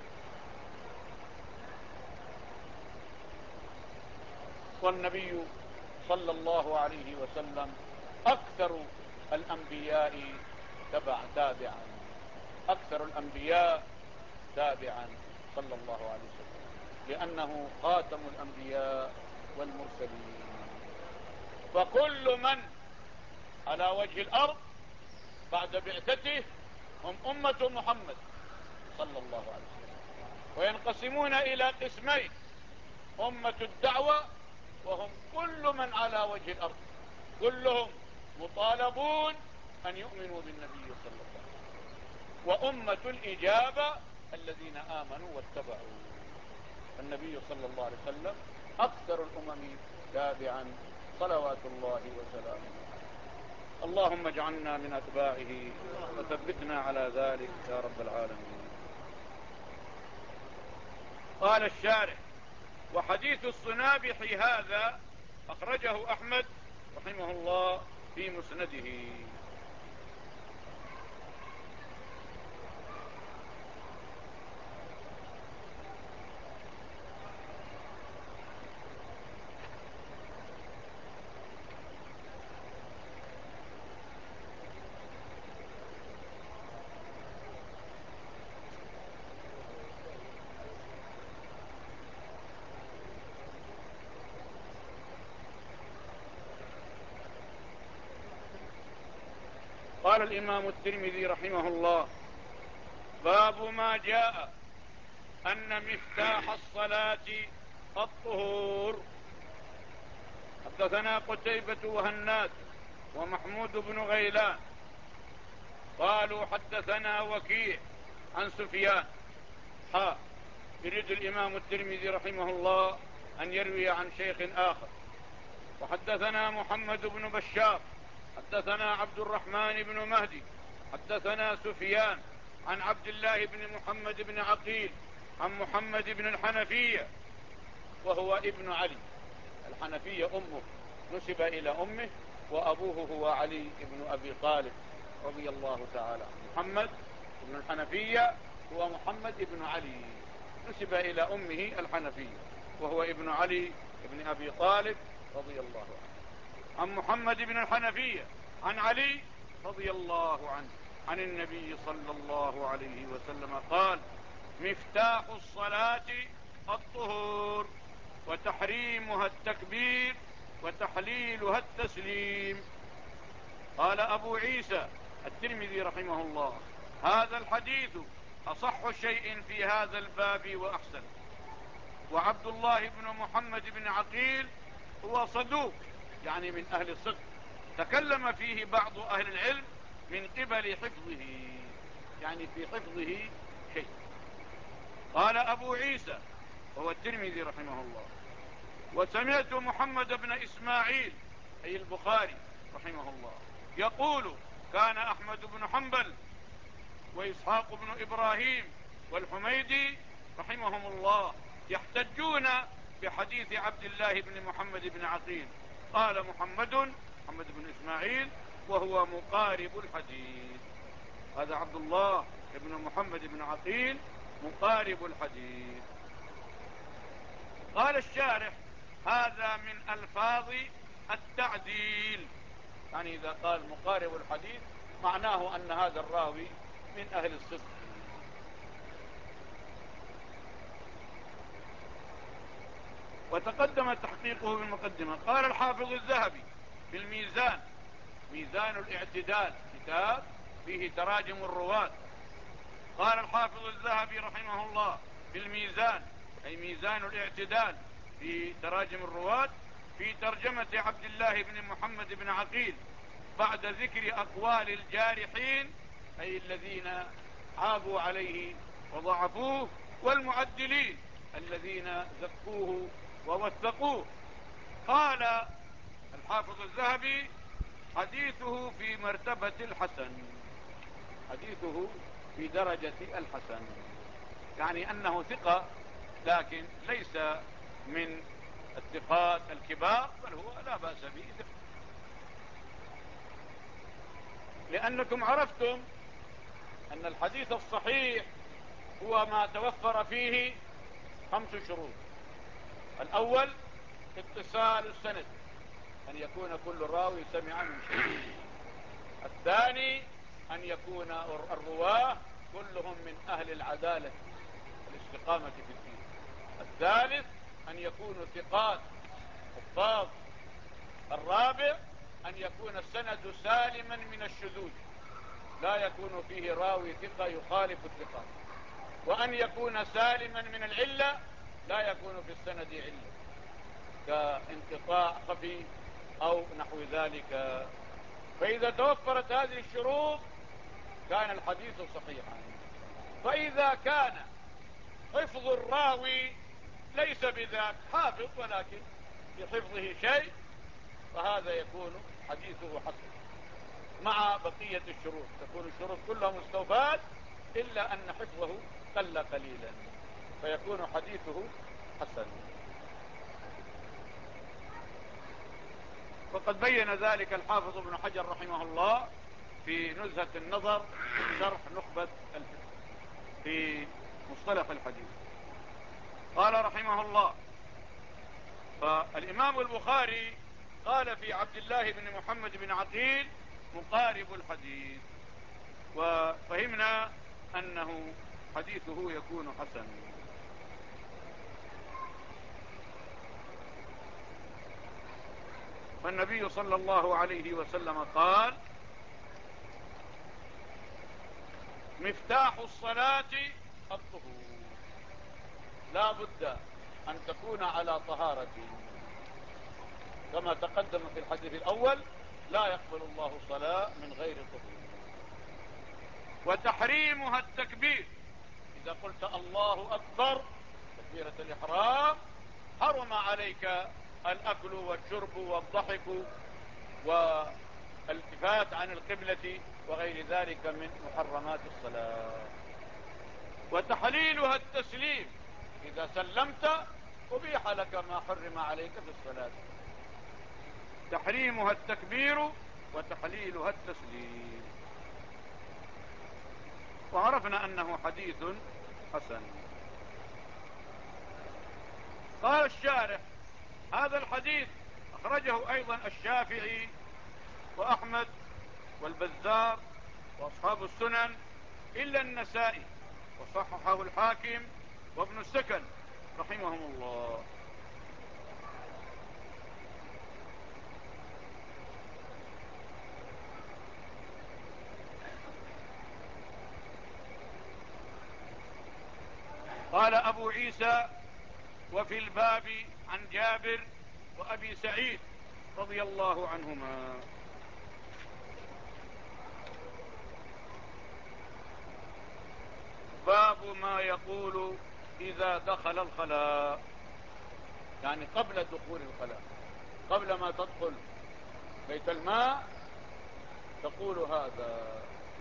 والنبي صلى الله عليه وسلم أكثر الأنبياء تبع تابعا أكثر الأنبياء تابعا صلى الله عليه وسلم، لأنه خاتم الأنبياء والمرسلين. فكل من على وجه الأرض بعد بعثته هم أمة محمد صلى الله عليه وسلم، وينقسمون إلى قسمين: أمة الدعوة، وهم كل من على وجه الأرض، كلهم مطالبون أن يؤمنوا بالنبي صلى الله عليه وسلم، وأمة الإجابة الذين آمنوا واتبعوا. النبي صلى الله عليه وسلم أكثر الأمم تابعا صلوات الله وسلامه. اللهم اجعلنا من أتباعه وثبتنا على ذلك يا رب العالمين. قال الشارح: وحديث الصنابح هذا أخرجه أحمد رحمه الله في مسنده. قال الإمام الترمذي رحمه الله: باب ما جاء أن مفتاح الصلاة الطهور. حدثنا قتيبة وهناد ومحمود بن غيلان قالوا حدثنا وكيع عن سفيان. ها يريد الإمام الترمذي رحمه الله أن يروي عن شيخ آخر. وحدثنا محمد بن بشار حدثنا عبد الرحمن بن مهدي حدثنا سفيان عن عبد الله بن محمد بن عقيل عن محمد بن الحنفية وهو ابن علي. الحنفية أمه نسب إلى أمه، وأبوه هو علي بن أبي طالب رضي الله تعالى عنه. محمد بن الحنفية هو محمد بن علي، نسب إلى أمه الحنفية، وهو ابن علي بن أبي طالب رضي الله عنه. عن محمد بن الحنفية عن علي رضي الله عنه عن النبي صلى الله عليه وسلم قال: مفتاح الصلاة الطهور، وتحريمها التكبير، وتحليلها التسليم. قال أبو عيسى الترمذي رحمه الله: هذا الحديث أصح شيء في هذا الباب وأحسن. وعبد الله بن محمد بن عقيل هو صدوق، يعني من أهل الصدق، تكلم فيه بعض أهل العلم من قبل حفظه، يعني في حفظه شيء. قال أبو عيسى وهو الترمذي رحمه الله: وسمعت محمد بن إسماعيل أي البخاري رحمه الله يقول: كان أحمد بن حنبل وإسحاق بن إبراهيم والحميدي رحمهم الله يحتجون بحديث عبد الله بن محمد بن عقيل. قال محمد محمد بن إسماعيل وهو مقارب الحديث. هذا عبد الله بن محمد بن عقيل مقارب الحديث. قال الشارح: هذا من ألفاظ التعديل، يعني إذا قال مقارب الحديث معناه أن هذا الراوي من أهل الصدق. وتقدم تحقيقه بالمقدمة. قال الحافظ الذهبي في الميزان، ميزان الاعتدال، كتاب فيه تراجم الرواة. قال الحافظ الذهبي رحمه الله في الميزان أي ميزان الاعتدال في تراجم الرواة في ترجمة عبد الله بن محمد بن عقيل بعد ذكر أقوال الجارحين أي الذين عابوا عليه وضعفوه، والمعدلين الذين زكوه ووثقوه. قال الحافظ الذهبي: حديثه في مرتبة الحسن، حديثه في درجة الحسن، يعني أنه ثقة لكن ليس من الثقات الكبار بل هو لا بأس به ثقة. لأنكم عرفتم أن الحديث الصحيح هو ما توفر فيه خمس شروط. الأول اتصال السند، أن يكون كل راوي سمع من شيء. الثاني أن يكون الرواة كلهم من أهل العدالة والاستقامة في الدين. الثالث أن يكونوا ثقات حفاظ. الرابع أن يكون السند سالما من الشذوذ، لا يكون فيه راوي ثقة يخالف الثقات. وأن يكون سالما من العلة، لا يكون في السند علة كانقطاع خفي أو نحو ذلك. فإذا توفرت هذه الشروط كان الحديث صحيحا. فإذا كان حفظ الراوي ليس بذاك حافظ ولكن في حفظه شيء، فهذا يكون حديثه حسن مع بقية الشروط. تكون الشروط كلها مستوفاة إلا أن حفظه قل قليلا، فيكون حديثه حسن. وقد بين ذلك الحافظ ابن حجر رحمه الله في نزهة النظر شرح نخبة الفقه في مصطلح الحديث. قال رحمه الله: فالإمام البخاري قال في عبد الله بن محمد بن عقيل مقارب الحديث، وفهمنا أنه حديثه يكون حسن. فالنبي صلى الله عليه وسلم قال: مفتاح الصلاة الطهور. لا بد أن تكون على طهارة، كما تقدم في الحديث الأول: لا يقبل الله صلاة من غير طهور. وتحريمها التكبير. إذا قلت الله أكبر تكبيرة الإحرام حرم عليك الأكل والشرب والضحك والالتفات عن القبلة وغير ذلك من محرمات الصلاة. وتحليلها التسليم. إذا سلمت أبيح لك ما حرم عليك في الصلاة. تحريمها التكبير وتحليلها التسليم. وعرفنا أنه حديث حسن. قال الشارح: هذا الحديث أخرجه أيضا الشافعي وأحمد والبزار وأصحاب السنن إلا النسائي، وصححه الحاكم وابن السكن رحمهم الله. قال أبو عيسى: وفي الباب عن جابر وأبي سعيد رضي الله عنهما. باب ما يقول إذا دخل الخلاء، يعني قبل دخول الخلاء، قبل ما تدخل بيت الماء تقول هذا.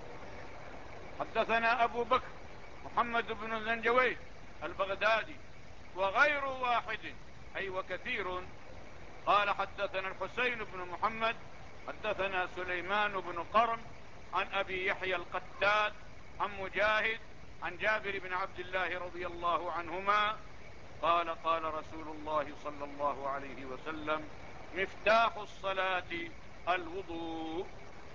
حدثنا أبو بكر محمد بن زنجوي البغدادي وغير واحد أي وكثير. قال حدثنا الحسين بن محمد حدثنا سليمان بن قرن عن أبي يحيى القتاد عن مجاهد عن جابر بن عبد الله رضي الله عنهما قال: قال رسول الله صلى الله عليه وسلم: مفتاح الصلاة الوضوء.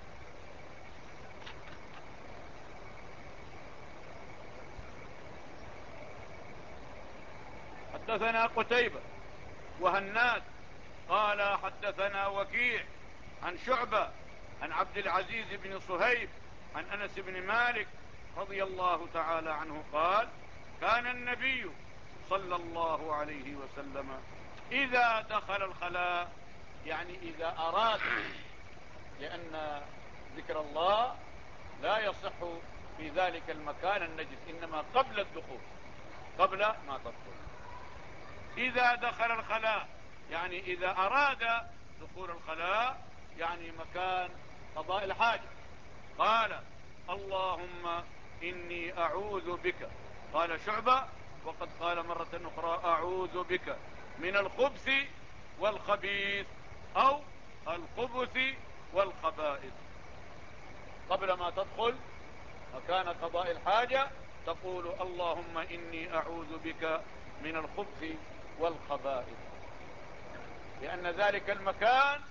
حدثنا قتيبة وهناد قال حدثنا وكيع عن شعبة عن عبد العزيز بن صهيب عن أنس بن مالك رضي الله تعالى عنه قال: كان النبي صلى الله عليه وسلم إذا دخل الخلاء، يعني إذا أراد، لأن ذكر الله لا يصح في ذلك المكان النجس، إنما قبل الدخول، قبل ما تدخل. إذا دخل الخلاء يعني إذا أراد دخول الخلاء، يعني مكان قضاء الحاجة، قال: اللهم إني أعوذ بك. قال شعبة: وقد قال مرة أخرى: أعوذ بك من الخبث والخبيث أو الخبث والخبائث. قبل ما تدخل مكان قضاء الحاجة تقول اللهم إني أعوذ بك من الخبث والخبائث، لأن ذلك المكان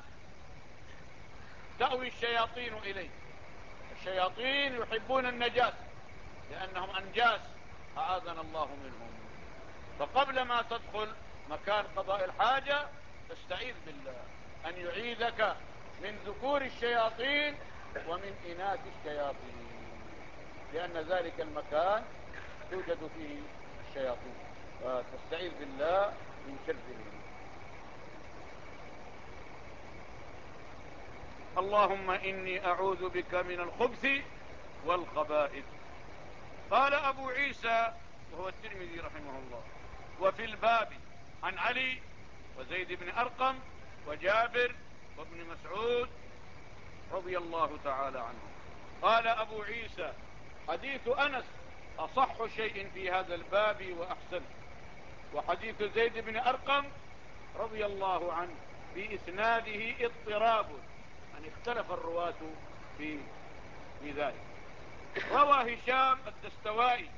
تأوي الشياطين إليه. الشياطين يحبون النجاة لأنهم أنجاس، أعاذنا الله منهم. فقبل ما تدخل مكان قضاء الحاجة تستعيذ بالله أن يعيذك من ذكور الشياطين ومن إناث الشياطين، لأن ذلك المكان توجد فيه الشياطين، فتستعيذ بالله من شرهم. اللهم إني أعوذ بك من الخبث والخبائث. قال أبو عيسى وهو الترمذي رحمه الله: وفي الباب عن علي وزيد بن أرقم وجابر وابن مسعود رضي الله تعالى عنهم. قال أبو عيسى: حديث أنس أصح شيء في هذا الباب وأحسن، وحديث زيد بن أرقم رضي الله عنه في إسناده اضطراب، يعني اختلف الرواة في في ذلك. روى هشام الدستوائي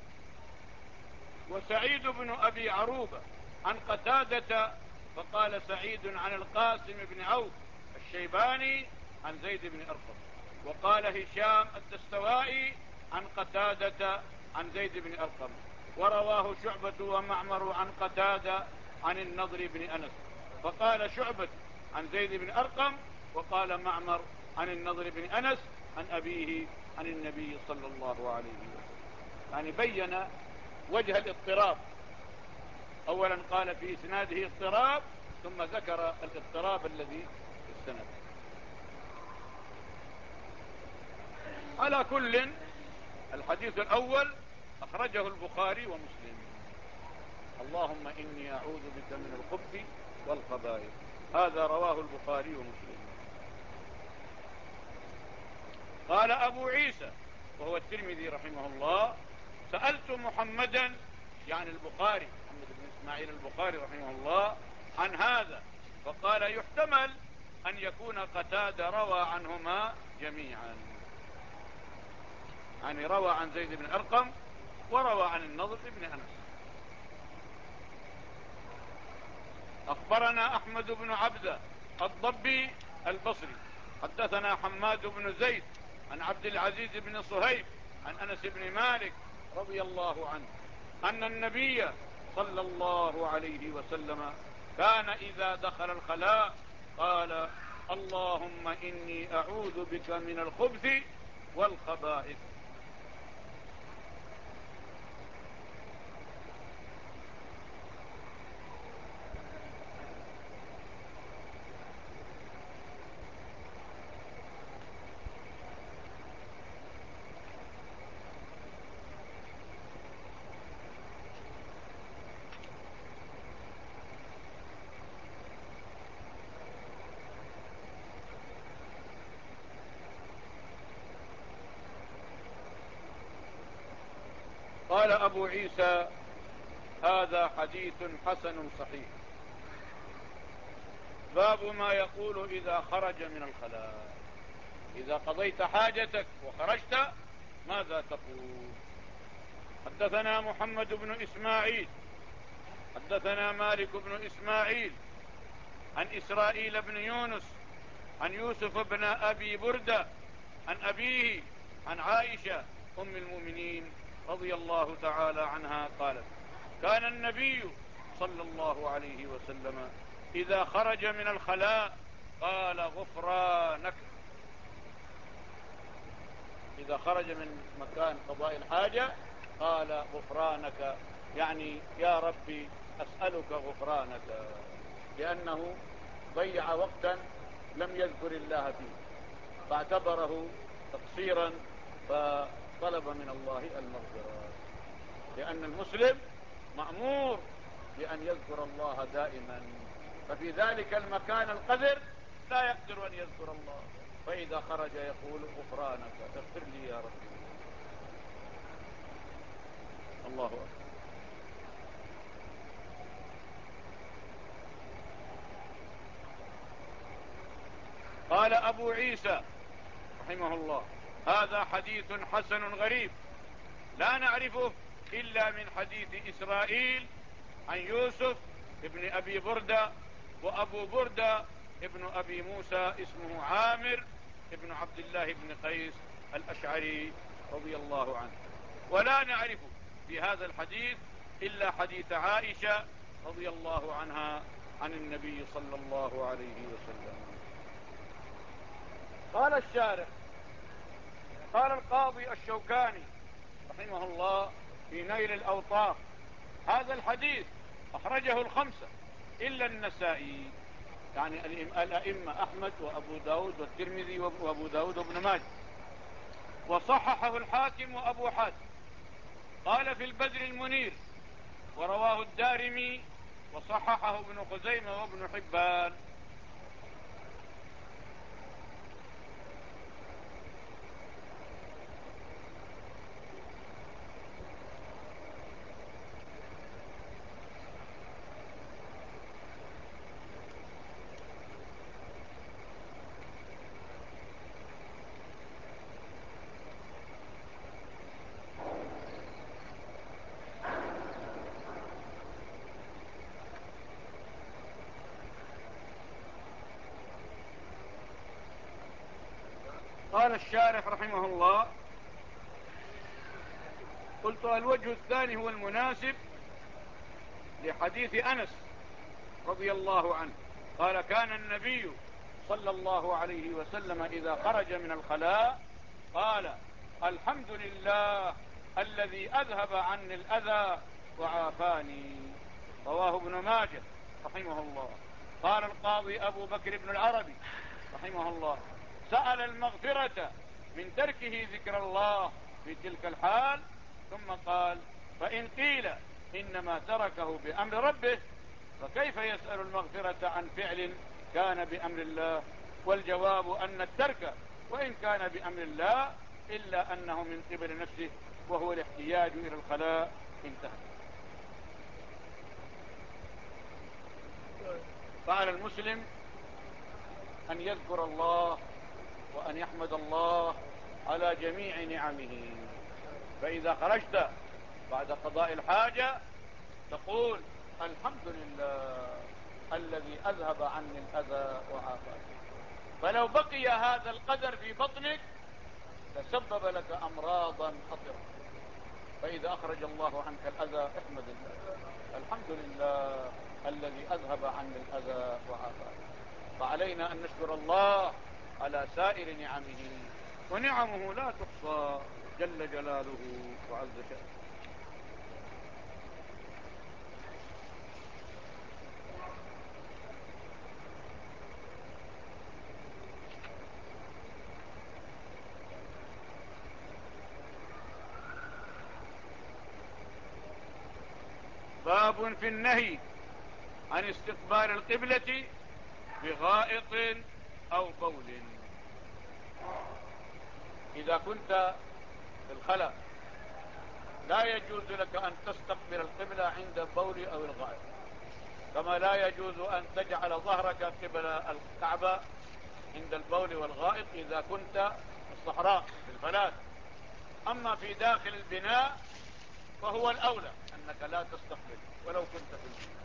وسعيد بن أبي عروبة عن قتادة فقال سعيد عن القاسم بن عوف الشيباني عن زيد بن أرقم، وقال هشام الدستوائي عن قتادة عن زيد بن أرقم، ورواه شعبة ومعمر عن قتادة عن النضر بن أنس، فقال شعبة عن زيد بن أرقم وقال معمر عن النضر بن أنس عن أبيه عن النبي صلى الله عليه وسلم. يعني بين وجه الاضطراب، أولا قال في إسناده اضطراب ثم ذكر الاضطراب الذي في السند. على كل، الحديث الأول أخرجه البخاري ومسلم: اللهم إني أعوذ بك من الخبث والخبائث، هذا رواه البخاري ومسلم. قال أبو عيسى وهو الترمذي رحمه الله: سألت محمدا، يعني البخاري، محمد بن إسماعيل البخاري رحمه الله، عن هذا فقال يحتمل أن يكون قتادة روى عنهما جميعا، يعني روى عن زيد بن أرقم وروى عن النضر بن أنس. أخبرنا أحمد بن عبده الضبي البصري حدثنا حماد بن زيد عن عبد العزيز بن صهيب عن أنس بن مالك رضي الله عنه أن النبي صلى الله عليه وسلم كان إذا دخل الخلاء قال اللهم إني أعوذ بك من الخبث والخبائث. قال أبو عيسى: هذا حديث حسن صحيح. باب ما يقول إذا خرج من الخلاء، إذا قضيت حاجتك وخرجت ماذا تقول؟ حدثنا محمد بن إسماعيل حدثنا مالك بن إسماعيل عن إسرائيل بن يونس عن يوسف بن أبي بردة عن أبيه عن عائشة أم المؤمنين رضي الله تعالى عنها قالت: كان النبي صلى الله عليه وسلم إذا خرج من الخلاء قال غفرانك. إذا خرج من مكان قضاء الحاجة قال غفرانك، يعني يا ربي أسألك غفرانك، لأنه ضيع وقتا لم يذكر الله فيه فاعتبره تقصيرا فطلب من الله المغفرة، لأن المسلم مأمور بأن يذكر الله دائما، ففي ذلك المكان القذر لا يقدر أن يذكر الله، فإذا خرج يقول غفرانك اغفر لي يا ربي. الله أكبر. قال أبو عيسى رحمه الله: هذا حديث حسن غريب لا نعرفه إلا من حديث إسرائيل عن يوسف ابن أبي بردة، وأبو بردة ابن أبي موسى اسمه عامر ابن عبد الله بن قيس الأشعري رضي الله عنه. ولا نعرف في هذا الحديث إلا حديث عائشة رضي الله عنها عن النبي صلى الله عليه وسلم. قال الشارح: قال القاضي الشوكاني رحمه الله في نيل الأوطار: هذا الحديث أخرجه الخمسة إلا النسائي، يعني الأئمة أحمد وأبو داود والترمذي وأبو داود وابن ماجه، وصححه الحاكم وأبو حاتم. قال في البدر المنير: ورواه الدارمي وصححه ابن خزيمة وابن حبان. قال الشارح رحمه الله: قلت: الوجه الثاني هو المناسب لحديث أنس رضي الله عنه. قال: كان النبي صلى الله عليه وسلم إذا خرج من الخلاء قال: الحمد لله الذي أذهب عني الأذى وعافاني. رواه ابن ماجه رحمه الله. قال القاضي أبو بكر بن العربي رحمه الله: سأل المغفرة من تركه ذكر الله في تلك الحال، ثم قال: فإن قيل إنما تركه بأمر ربه فكيف يسأل المغفرة عن فعل كان بأمر الله؟ والجواب أن الترك وإن كان بأمر الله إلا أنه من قبل نفسه، وهو الاحتياج إلى الخلاء. انتهى. فعلى المسلم أن يذكر الله وأن يحمد الله على جميع نعمه. فإذا خرجت بعد قضاء الحاجة تقول: الحمد لله الذي أذهب عني الأذى وعافاني. فلو بقي هذا القدر في بطنك تسبب لك أمراضا خطرة، فإذا أخرج الله عنك الأذى احمد الله: الحمد لله الذي أذهب عني الأذى وعافاني. فعلينا أن نشكر الله على سائر نعمه، ونعمه لا تحصى جل جلاله وعز شأنه. باب في النهي عن استقبال القبلة بغائط أو بول. إذا كنت في الخلاء لا يجوز لك أن تستقبل القبلة عند البول أو الغائط، كما لا يجوز أن تجعل ظهرك قبل الكعبة عند البول والغائط إذا كنت في الصحراء في الفلاة. أما في داخل البناء فهو الأولى أنك لا تستقبل ولو كنت في البناء.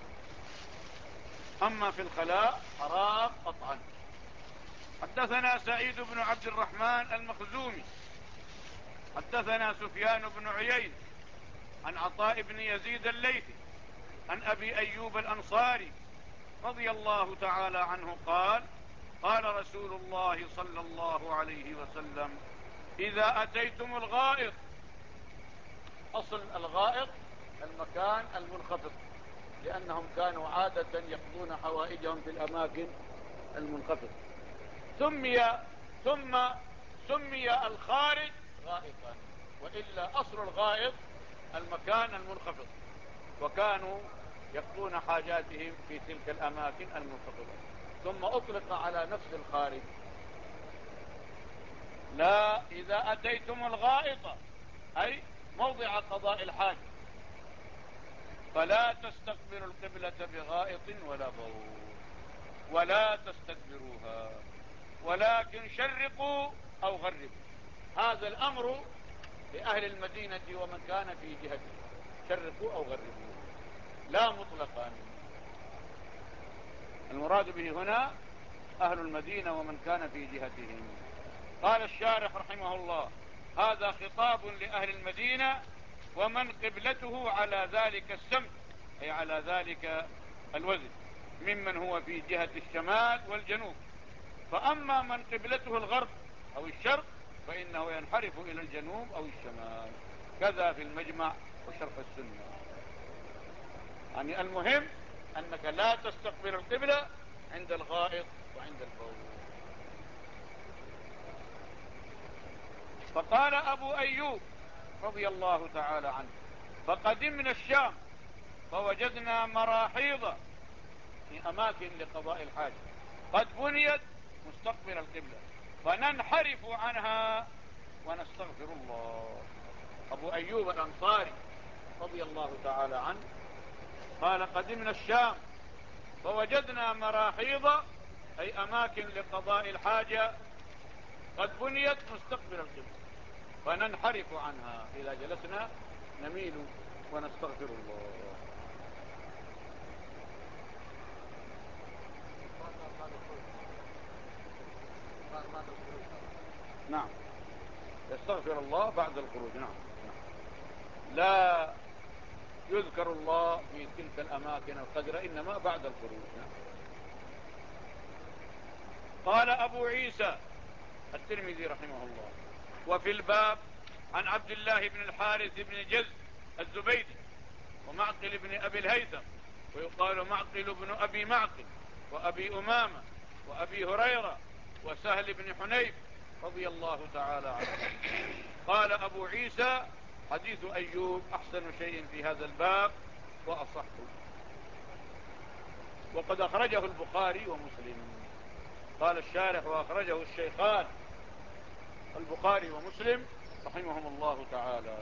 أما في الخلاء حرام قطعا. حدثنا سعيد بن عبد الرحمن المخزومي حدثنا سفيان بن عيينة عن عطاء بن يزيد الليثي عن أبي أيوب الأنصاري رضي الله تعالى عنه قال: قال رسول الله صلى الله عليه وسلم: إذا أتيتم الغائط. أصل الغائط المكان المنخفض، لأنهم كانوا عادة يقضون حوائجهم في الأماكن المنخفضة. سمي ثم سمي الخارج غائطا، وإلا أصل الغائط المكان المنخفض، وكانوا يقضون حاجاتهم في تلك الأماكن المنخفضة، ثم أطلق على نفس الخارج. لا، إذا أتيتم الغائط أي موضع قضاء الحاجة فلا تستقبلوا القبلة بغائط ولا بول، ولا تستدبروها. ولكن شرقوا أو غربوا. هذا الأمر لأهل المدينة ومن كان في جهته، شرقوا أو غربوا لا مطلقا. المراد به هنا أهل المدينة ومن كان في جهتهم. قال الشارح رحمه الله: هذا خطاب لأهل المدينة ومن قبلته على ذلك السمت، أي على ذلك الوزن، ممن هو في جهة الشمال والجنوب. فأما من قبلته الغرب أو الشرق فإنه ينحرف إلى الجنوب أو الشمال، كذا في المجمع وشرح السنة. يعني المهم أنك لا تستقبل القبلة عند الغائط وعند البول. فقال أبو أيوب رضي الله تعالى عنه: فقدمنا الشام فوجدنا مراحيض في أماكن لقضاء الحاجة قد بنيت مستقبل القبلة، فننحرف عنها ونستغفر الله. أبو أيوب الأنصاري رضي الله تعالى عنه قال: قدمنا الشام فوجدنا مراحيض، أي أماكن لقضاء الحاجة، قد بنيت مستقبل القبلة، فننحرف عنها. إذا جلسنا نميل ونستغفر الله. نعم، يستغفر الله بعد الخروج. نعم. لا يذكر الله في تلك الأماكن القدرة، إنما بعد الخروج. نعم. قال أبو عيسى الترمذي رحمه الله: وفي الباب عن عبد الله بن الحارث بن جز الزبيدي ومعقل بن أبي الهيثم، ويقال معقل بن أبي معقل، وأبي أمامة، وأبي هريرة، وسهل بن حنيف رضي الله تعالى عنه. قال أبو عيسى: حديث أيوب أحسن شيء في هذا الباب وأصح. وقد أخرجه البخاري ومسلم. قال الشارح: وأخرجه الشيخان البخاري ومسلم رحمهم الله تعالى.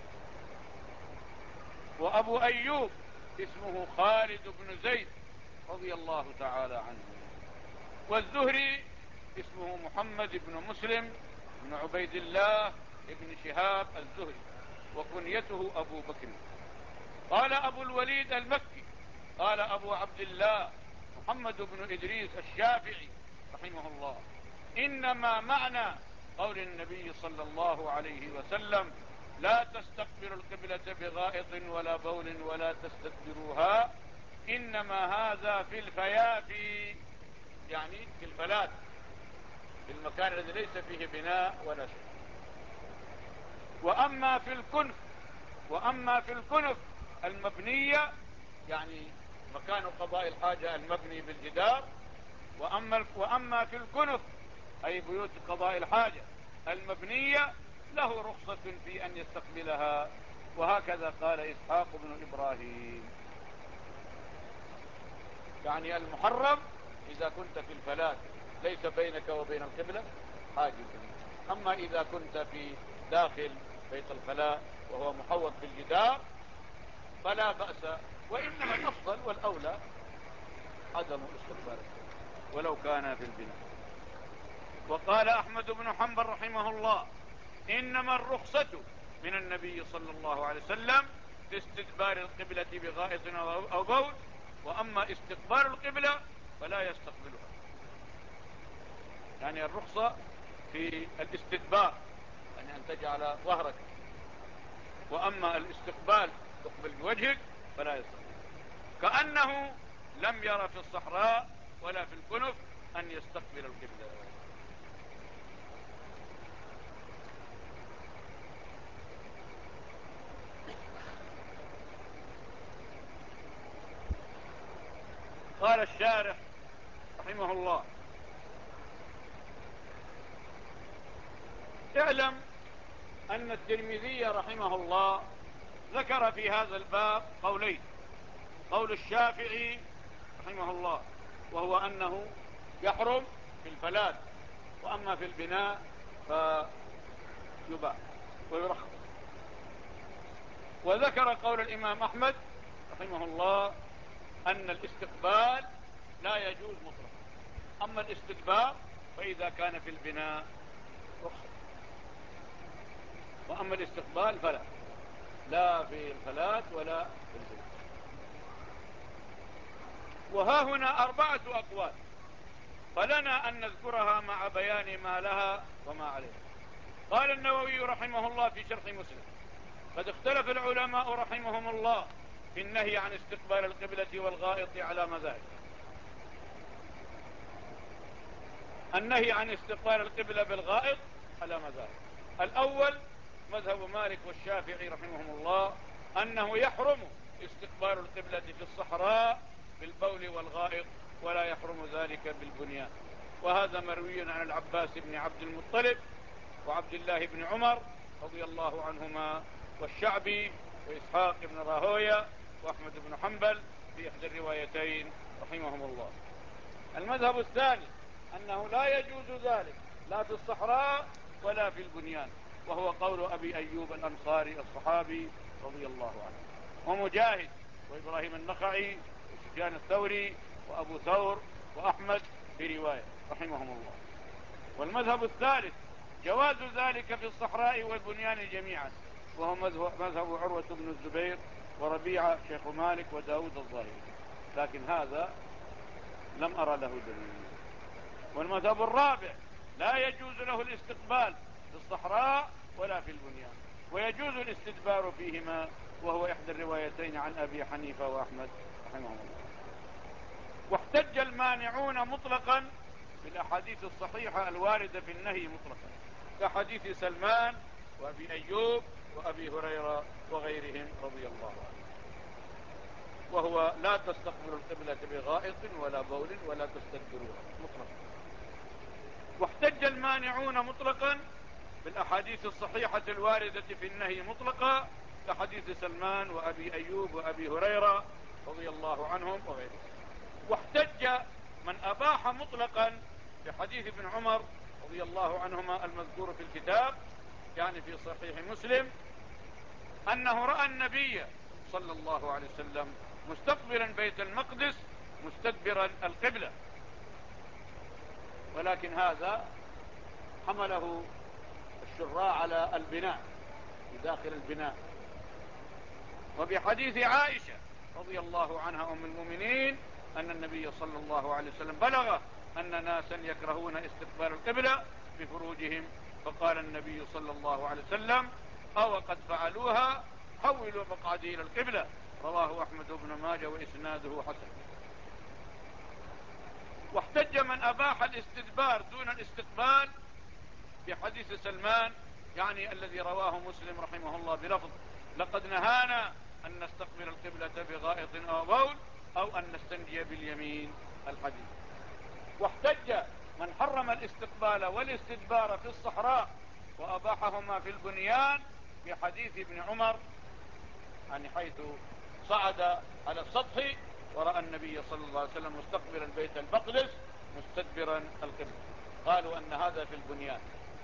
وأبو أيوب اسمه خالد بن زيد رضي الله تعالى عنه. والزهري اسمه محمد بن مسلم بن عبيد الله بن شهاب الزهري، وكنيته أبو بكر. قال أبو الوليد المكي: قال أبو عبد الله محمد بن إدريس الشافعي رحمه الله: إنما معنى قول النبي صلى الله عليه وسلم: لا تستقبلوا القبلة بغائط ولا بول ولا تستدبروها، إنما هذا في الفيافي، يعني في الفلات، في المكان الذي ليس فيه بناء ولا شيء. وأما في الكنف وأما في الكنف المبنية، يعني مكان قضاء الحاجة المبني بالجدار، وأما, وأما في الكنف أي بيوت قضاء الحاجة المبنية له رخصة في أن يستقبلها. وهكذا قال إسحاق بن إبراهيم. يعني المحرم إذا كنت في الفلات ليس بينك وبين القبلة حاجز. أما إذا كنت في داخل بيت الخلاء وهو محوط بالجدار فلا بأس، وإنما الأفضل والأولى عدم استقبال القبلة ولو كان في البناء. وقال أحمد بن حنبل رحمه الله: إنما الرخصة من النبي صلى الله عليه وسلم في استدبار القبلة بغائط أو بول، وأما استقبال القبلة فلا يستقبلها. يعني الرخصة في الاستدبار، يعني أن تجعل ظهرك، وأما الاستقبال تقبل بوجهك فلا يستقبل. كأنه لم يرى في الصحراء ولا في الكنف أن يستقبل القبلة. قال الشارح رحمه الله: اعلم أن الترمذي رحمه الله ذكر في هذا الباب قولين: قول الشافعي رحمه الله وهو أنه يحرم في الفلات، وأما في البناء فيباح ويرخص. وذكر قول الإمام أحمد رحمه الله أن الاستقبال لا يجوز مطلقا، أما الاستدبار فإذا كان في البناء رخصة. وأما الاستقبال فلا، لا في الفلات ولا في البناء. وها هنا أربعة أقوال، فلنا أن نذكرها مع بيان ما لها وما عليها. قال النووي رحمه الله في شرح مسلم: قد اختلف العلماء رحمهم الله في النهي عن استقبال القبلة والغائط على مذاهب. النهي عن استقبال القبلة بالغائط على مذاهب: الأول مذهب مالك والشافعي رحمهم الله أنه يحرم استقبال القبلة في الصحراء بالبول والغائط، ولا يحرم ذلك بالبنيان. وهذا مروي عن العباس بن عبد المطلب وعبد الله بن عمر رضي الله عنهما، والشعبي وإسحاق بن راهوية وأحمد بن حنبل في إحدى الروايتين رحمهم الله. المذهب الثاني أنه لا يجوز ذلك لا في الصحراء ولا في البنيان، وهو قول أبي أيوب الأنصاري الصحابي رضي الله عنه، ومجاهد وإبراهيم النخعي وسفيان الثوري وأبو ثور وأحمد في رواية رحمهم الله. والمذهب الثالث جواز ذلك في الصحراء والبنيان جميعا، وهو مذهب عروة بن الزبير وربيعة شيخ مالك وداود الظاهري، لكن هذا لم أرى له دليل. والمذهب الرابع لا يجوز له الاستقبال في الصحراء ولا في البنيان، ويجوز الاستدبار فيهما، وهو إحدى الروايتين عن أبي حنيفة وأحمد رحمهم الله. واحتج المانعون مطلقا بالأحاديث الصحيحة الواردة في النهي مطلقا، كحديث سلمان وأبي أيوب وأبي هريرة وغيرهم رضي الله عنه، وهو لا تستقبل القبلة بغائط ولا بول ولا تستدبروها مطلقا. واحتج المانعون مطلقا بالأحاديث الصحيحة الواردة في النهي مطلقا، كحديث سلمان وأبي أيوب وأبي هريرة رضي الله عنهم وغيرهم. واحتج من أباح مطلقا بحديث ابن عمر رضي الله عنهما المذكور في الكتاب، يعني في صحيح مسلم، أنه رأى النبي صلى الله عليه وسلم مستقبلا بيت المقدس مستدبرا القبلة، ولكن هذا حمله الشراع على البناء داخل البناء. وبحديث عائشة رضي الله عنها أم المؤمنين أن النبي صلى الله عليه وسلم بلغ أن ناسا يكرهون استقبال القبلة بفروجهم، فقال النبي صلى الله عليه وسلم: أو قد فعلوها حولوا مقعدي إلى القبلة. رواه أحمد بن ماجه وإسناده حسن. واحتج من أباح الاستدبار دون الاستقبال بحديث سلمان، يعني الذي رواه مسلم رحمه الله بلفظ: لقد نهانا أن نستقبل القبلة بغائط أو بول أو أن نستنجي باليمين الحديث. واحتج من حرم الاستقبال والاستدبار في الصحراء وأباحهما في البنيان بحديث ابن عمر، يعني حيث صعد على السطح ورأى النبي صلى الله عليه وسلم مستقبلا بيت المقدس مستدبرا القبلة، قالوا أن هذا في البنيان.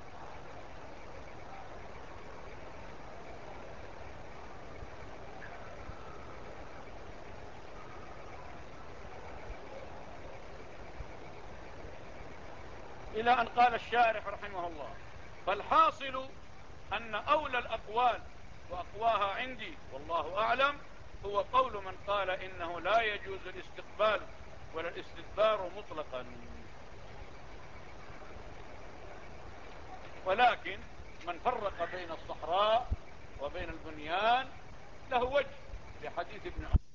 إلى أن قال الشارح رحمه الله: فالحاصل أن أولى الأقوال وأقواها عندي والله أعلم هو قول من قال إنه لا يجوز الاستقبال ولا الاستدبار مطلقا، ولكن من فرق بين الصحراء وبين البنيان له وجه بحديث ابن عمر.